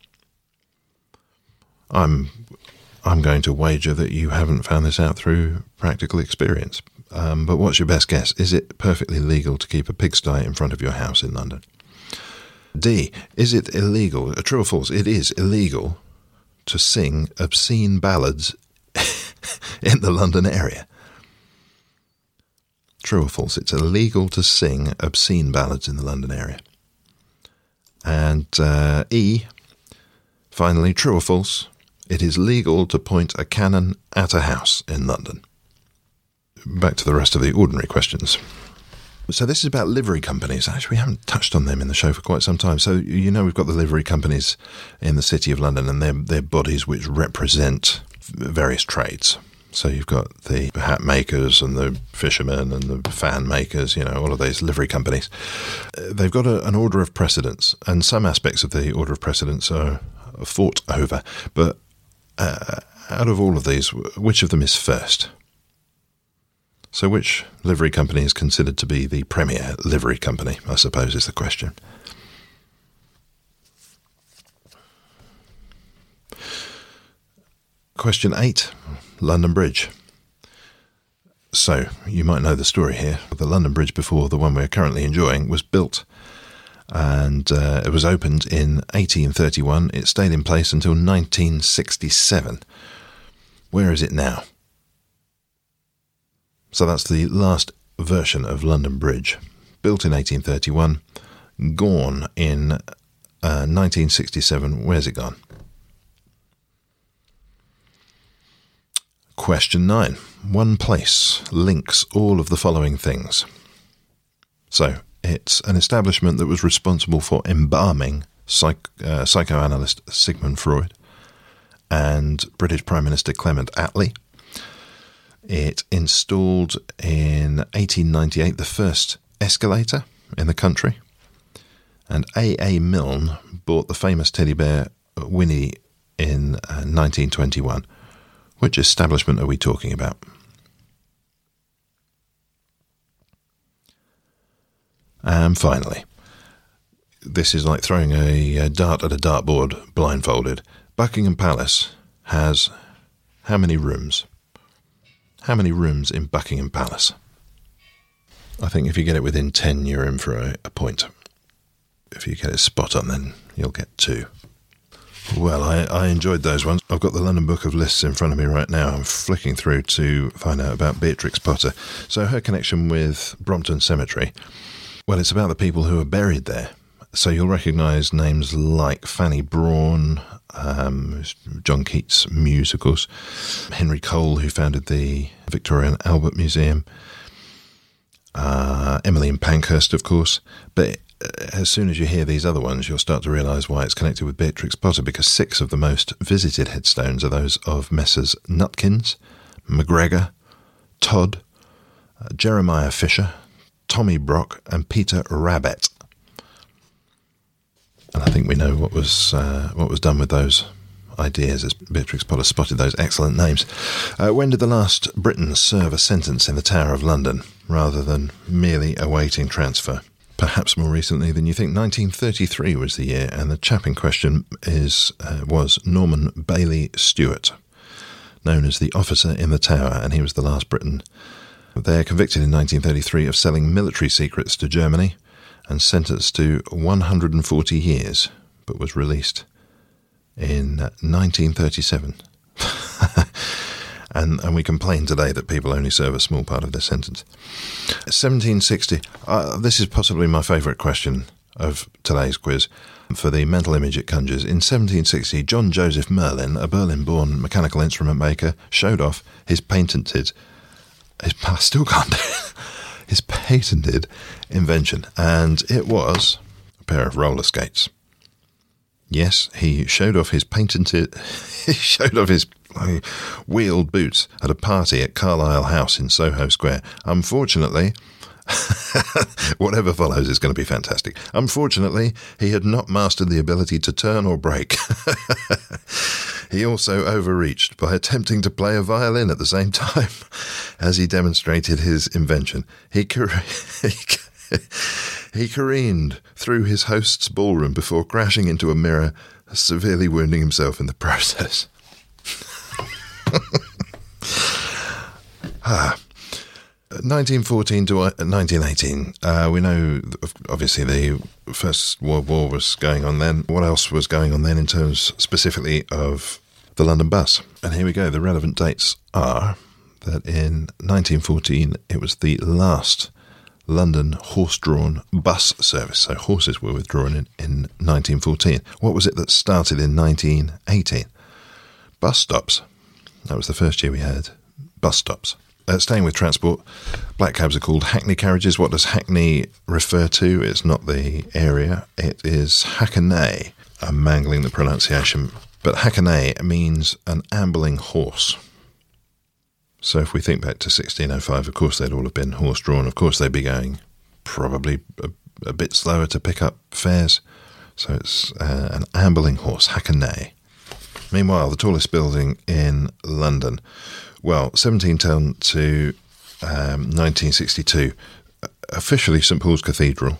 I'm, I'm going to wager that you haven't found this out through practical experience. Um, but what's your best guess? Is it perfectly legal to keep a pigsty in front of your house in London? D. Is it illegal? True or false? It is illegal to sing obscene ballads in the London area. True or false? It's illegal to sing obscene ballads in the London area. And uh, E. Finally, true or false? It is legal to point a cannon at a house in London. Back to the rest of the ordinary questions. So this is about livery companies. Actually, we haven't touched on them in the show for quite some time. So, you know, we've got the livery companies in the City of London, and they're, they're bodies which represent various trades. So you've got the hat makers and the fishermen and the fan makers, you know, all of those livery companies. They've got a, an order of precedence, and some aspects of the order of precedence are fought over. But uh, out of all of these, which of them is first? So which livery company is considered to be the premier livery company, I suppose, is the question. Question eight, London Bridge. So, you might know the story here. The London Bridge, before the one we're currently enjoying, was built, and uh, it was opened in eighteen thirty-one. It stayed in place until nineteen sixty-seven. Where is it now? So that's the last version of London Bridge, built in eighteen thirty-one, gone in uh, nineteen sixty-seven. Where's it gone? Question nine. One place links all of the following things. So, it's an establishment that was responsible for embalming psych, uh, psychoanalyst Sigmund Freud and British Prime Minister Clement Attlee. It installed in eighteen ninety-eight the first escalator in the country, and A A Milne bought the famous teddy bear Winnie in uh, nineteen twenty-one. Which establishment are we talking about? And finally, this is like throwing a, a dart at a dartboard blindfolded. Buckingham Palace has how many rooms? How many rooms in Buckingham Palace? I think if you get it within ten, you're in for a, a point. If you get it spot on, then you'll get two. Well, I, I enjoyed those ones. I've got the London Book of Lists in front of me right now. I'm flicking through to find out about Beatrix Potter. So her connection with Brompton Cemetery, well, it's about the people who are buried there. So you'll recognise names like Fanny Brawn, um, John Keats musicals, Henry Cole, who founded the Victoria and Albert Museum, uh, Emmeline Pankhurst, of course. But as soon as you hear these other ones, you'll start to realise why it's connected with Beatrix Potter, because six of the most visited headstones are those of Messrs Nutkins, McGregor, Todd, uh, Jeremiah Fisher, Tommy Brock and Peter Rabbett. And I think we know what was uh, what was done with those ideas as Beatrix Potter spotted those excellent names. Uh, when did the last Briton serve a sentence in the Tower of London, rather than merely awaiting transfer? Perhaps more recently than you think. nineteen thirty-three was the year, and the chap in question is uh, was Norman Bailey Stewart, known as the Officer in the Tower, and he was the last Briton. They're convicted in nineteen thirty-three of selling military secrets to Germany and sentenced to one hundred forty years, but was released in nineteen thirty-seven. and, and we complain today that people only serve a small part of their sentence. seventeen sixty. Uh, this is possibly my favourite question of today's quiz for the mental image it conjures. In seventeen sixty, John Joseph Merlin, a Berlin-born mechanical instrument maker, showed off his patented... His, I still can't do it. His patented invention, and it was a pair of roller skates. Yes, he showed off his patented, he showed off his like, wheeled boots at a party at Carlisle House in Soho Square. Unfortunately, whatever follows is going to be fantastic. Unfortunately, he had not mastered the ability to turn or brake. He also overreached by attempting to play a violin at the same time as he demonstrated his invention. He, car- he, he careened through his host's ballroom before crashing into a mirror, severely wounding himself in the process. ah. nineteen fourteen to nineteen eighteen. Uh, we know, obviously, the First World War was going on then. What else was going on then in terms specifically of the London bus? And here we go. The relevant dates are that in nineteen fourteen, it was the last London horse-drawn bus service. So horses were withdrawn in, in nineteen fourteen. What was it that started in nineteen eighteen? Bus stops. That was the first year we had bus stops. Uh, staying with transport, black cabs are called Hackney carriages. What does Hackney refer to? It's not the area. It is Hackney. I'm mangling the pronunciation. But Hackney means an ambling horse. So if we think back to sixteen oh five, of course they'd all have been horse-drawn. Of course they'd be going probably a, a bit slower to pick up fares. So it's uh, an ambling horse, Hackney. Meanwhile, the tallest building in London... Well, seventeen ten to um, nineteen sixty-two, officially St Paul's Cathedral,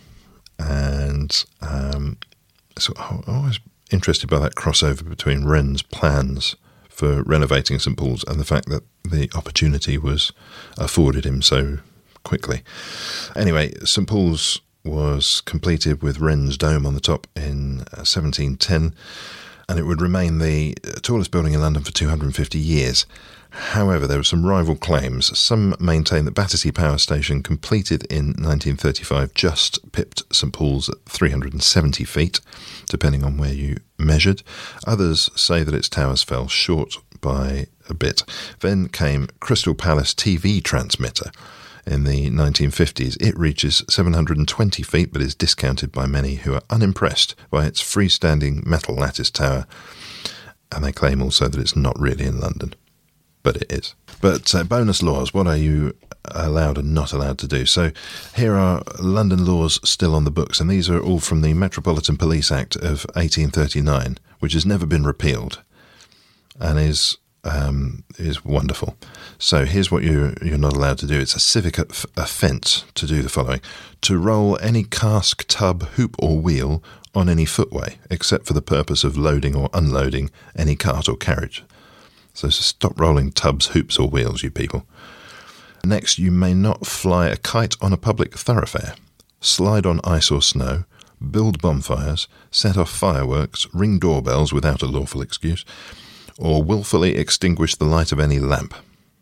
and um, so I'm always interested by that crossover between Wren's plans for renovating St Paul's and the fact that the opportunity was afforded him so quickly. Anyway, St Paul's was completed with Wren's dome on the top in uh, seventeen ten, and it would remain the tallest building in London for two hundred fifty years. However, there were some rival claims. Some maintain that Battersea Power Station, completed in nineteen thirty-five, just pipped St Paul's at three hundred seventy feet, depending on where you measured. Others say that its towers fell short by a bit. Then came Crystal Palace T V transmitter. In the nineteen fifties, it reaches seven hundred twenty feet, but is discounted by many who are unimpressed by its freestanding metal lattice tower. And they claim also that it's not really in London. But it is. But uh, bonus laws, what are you allowed and not allowed to do? So here are London laws still on the books, and these are all from the Metropolitan Police Act of eighteen thirty-nine, which has never been repealed and is um, is wonderful. So here's what you're, you're not allowed to do. It's a civic of- offence to do the following. To roll any cask, tub, hoop or wheel on any footway, except for the purpose of loading or unloading any cart or carriage. So stop rolling tubs, hoops or wheels, you people. Next, you may not fly a kite on a public thoroughfare, slide on ice or snow, build bonfires, set off fireworks, ring doorbells without a lawful excuse, or willfully extinguish the light of any lamp.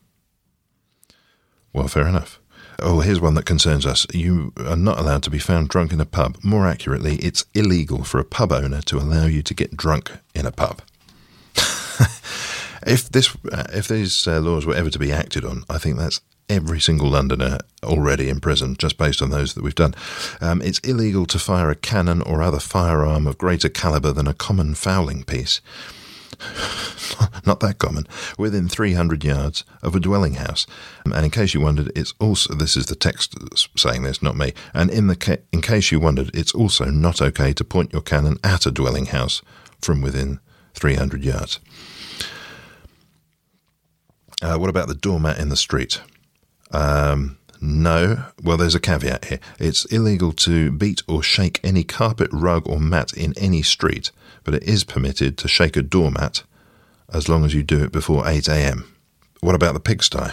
Well, fair enough. Oh, here's one that concerns us. You are not allowed to be found drunk in a pub. More accurately, it's illegal for a pub owner to allow you to get drunk in a pub. If this, uh, if these uh, laws were ever to be acted on, I think that's every single Londoner already in prison, just based on those that we've done. Um, it's illegal to fire a cannon or other firearm of greater calibre than a common fowling piece. Not that common, within three hundred yards of a dwelling house. And in case you wondered, it's also, this is the text saying this, not me, and in the ca- in case you wondered, it's also not okay to point your cannon at a dwelling house from within three hundred yards. Uh, what about the doormat in the street? Um, no. Well, there's a caveat here. It's illegal to beat or shake any carpet, rug or mat in any street, but it is permitted to shake a doormat as long as you do it before eight a.m. What about the pigsty?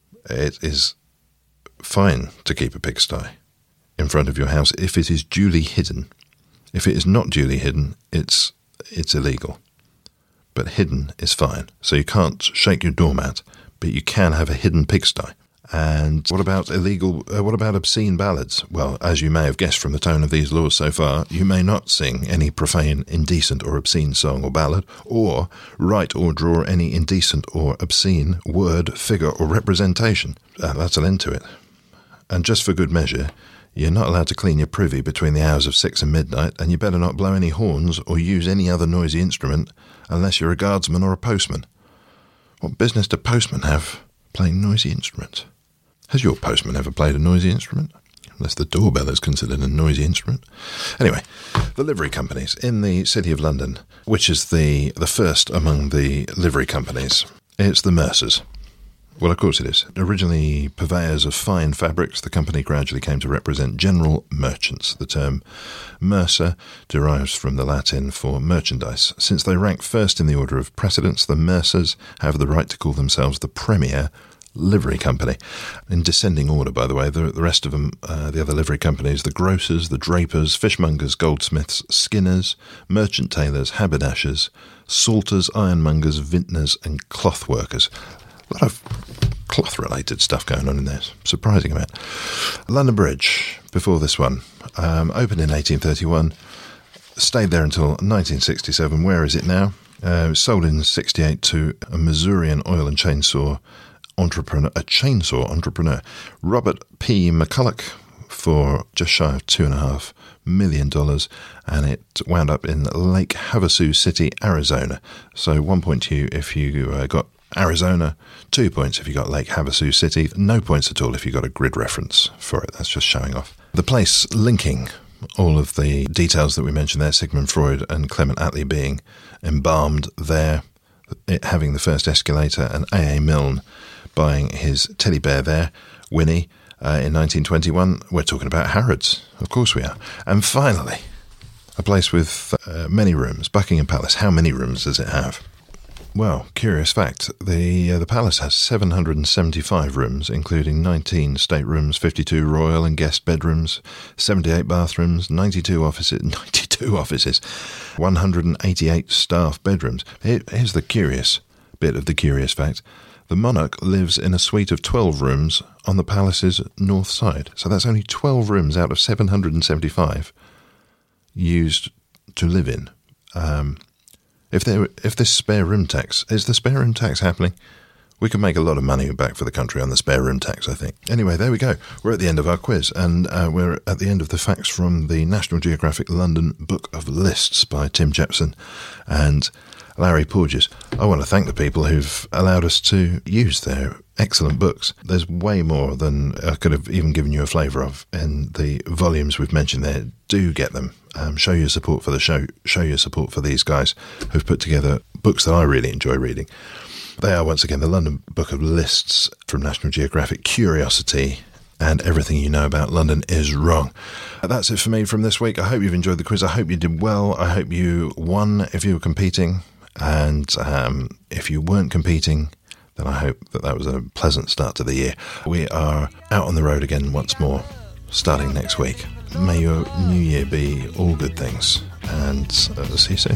It is fine to keep a pigsty in front of your house if it is duly hidden. If it is not duly hidden, it's it's illegal. But hidden is fine. So you can't shake your doormat, but you can have a hidden pigsty. And what about illegal, uh, what about obscene ballads? Well, as you may have guessed from the tone of these laws so far, you may not sing any profane, indecent or obscene song or ballad, or write or draw any indecent or obscene word, figure or representation. Uh, that's an end to it. And just for good measure, you're not allowed to clean your privy between the hours of six and midnight, and you better not blow any horns or use any other noisy instrument unless you're a guardsman or a postman. What business do postmen have playing noisy instruments? Has your postman ever played a noisy instrument? Unless the doorbell is considered a noisy instrument. Anyway, the livery companies in the City of London, which is the, the first among the livery companies, it's the Mercers. Well, of course it is. Originally purveyors of fine fabrics, the company gradually came to represent general merchants. The term mercer derives from the Latin for merchandise. Since they rank first in the order of precedence, the Mercers have the right to call themselves the premier livery company. In descending order, by the way, the, the rest of them, uh, the other livery companies, the grocers, the drapers, fishmongers, goldsmiths, skinners, merchant tailors, haberdashers, salters, ironmongers, vintners, and cloth workers. A lot of cloth-related stuff going on in there. Surprising amount. London Bridge, before this one, um, opened in eighteen thirty-one, stayed there until nineteen sixty-seven. Where is it now? Uh, sold in sixty-eight to a Missourian oil and chainsaw entrepreneur, a chainsaw entrepreneur, Robert P. McCulloch, for just shy of two and a half million dollars, and it wound up in Lake Havasu City, Arizona. So one point to you if you uh, got Arizona, two points if you got Lake Havasu City, no points at all if you got a grid reference for it. That's just showing off. The place linking all of the details that we mentioned there, Sigmund Freud and Clement Attlee being embalmed there, it having the first escalator, and A A Milne buying his teddy bear there, Winnie, uh, in nineteen twenty-one. We're talking about Harrods. Of course we are. And finally, a place with uh, many rooms, Buckingham Palace. How many rooms does it have? Well, curious fact, the uh, the palace has seven hundred seventy-five rooms, including nineteen staterooms, fifty-two royal and guest bedrooms, seventy-eight bathrooms, ninety-two offices, ninety-two offices, one hundred eighty-eight staff bedrooms. Here, here's the curious bit of the curious fact. The monarch lives in a suite of twelve rooms on the palace's north side. So that's only twelve rooms out of seven hundred seventy-five used to live in. Um... If there, if this spare room tax, is the spare room tax happening? We could make a lot of money back for the country on the spare room tax, I think. Anyway, there we go. We're at the end of our quiz, and uh, we're at the end of the facts from the National Geographic London Book of Lists by Tim Jepson and Larry Porges. I want to thank the people who've allowed us to use their excellent books. There's way more than I could have even given you a flavour of in the volumes we've mentioned there. Do get them. Um, show your support for the show. Show your support for these guys who've put together books that I really enjoy reading. They are, once again, the London Book of Lists from National Geographic, Curiosity, and Everything You Know About London Is Wrong. That's it for me from this week. I hope you've enjoyed the quiz. I hope you did well. I hope you won if you were competing. And um, if you weren't competing, then I hope that that was a pleasant start to the year. We are out on the road again once more, starting next week. May your new year be all good things, and uh, see you soon.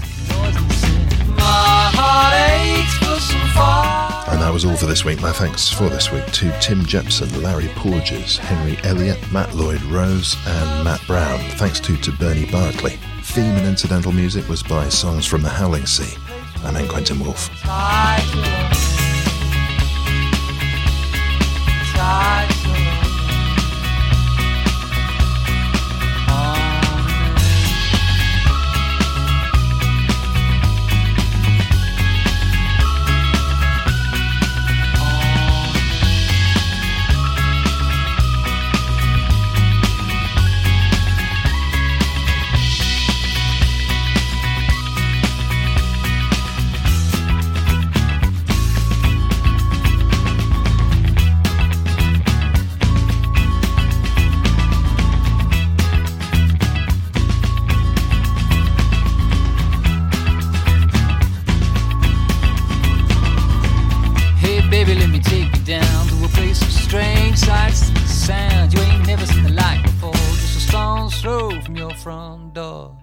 And that was all for this week. My thanks for this week to Tim Jepson, Larry Porges, Henry Elliott, Matt Lloyd Rose, and Matt Brown. Thanks too to Bernie Barkley. Theme and incidental music was by Songs from the Howling Sea. I'm N. Quentin Woolf. Try down to a place of strange sights and sounds. You ain't never seen the light before, just a stone's throw from your front door.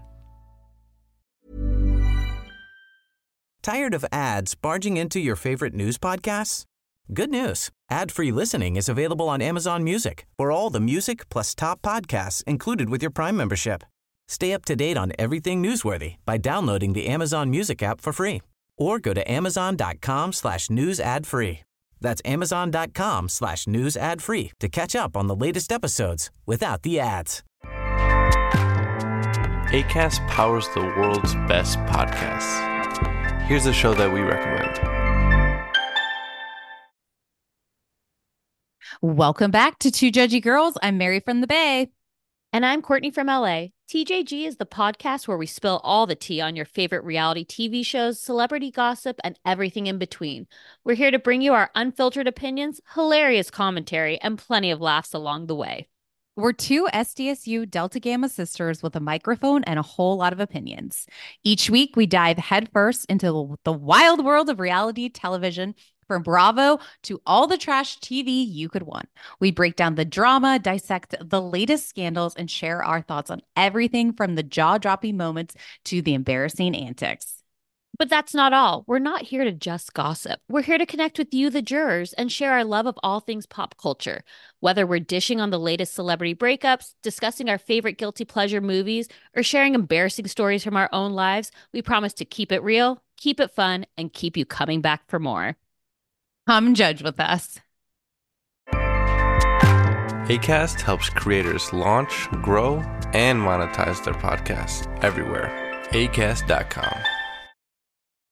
Tired of ads barging into your favorite news podcasts? Good news. Ad-free listening is available on Amazon Music for all the music plus top podcasts included with your Prime membership. Stay up to date on everything newsworthy by downloading the Amazon Music app for free or go to amazon.com slash news ad free. That's amazon.com slash news ad free to catch up on the latest episodes without the ads. Acast powers the world's best podcasts. Here's a show that we recommend. Welcome back to Two Judgy Girls. I'm Mary from the Bay. And I'm Courtney from L A. T J G is the podcast where we spill all the tea on your favorite reality T V shows, celebrity gossip, and everything in between. We're here to bring you our unfiltered opinions, hilarious commentary, and plenty of laughs along the way. We're two S D S U Delta Gamma sisters with a microphone and a whole lot of opinions. Each week, we dive headfirst into the wild world of reality television, from Bravo to all the trash T V you could want. We break down the drama, dissect the latest scandals, and share our thoughts on everything from the jaw-dropping moments to the embarrassing antics. But that's not all. We're not here to just gossip. We're here to connect with you, the jurors, and share our love of all things pop culture. Whether we're dishing on the latest celebrity breakups, discussing our favorite guilty pleasure movies, or sharing embarrassing stories from our own lives, we promise to keep it real, keep it fun, and keep you coming back for more. Come judge with us. Acast helps creators launch, grow, and monetize their podcasts everywhere. acast dot com.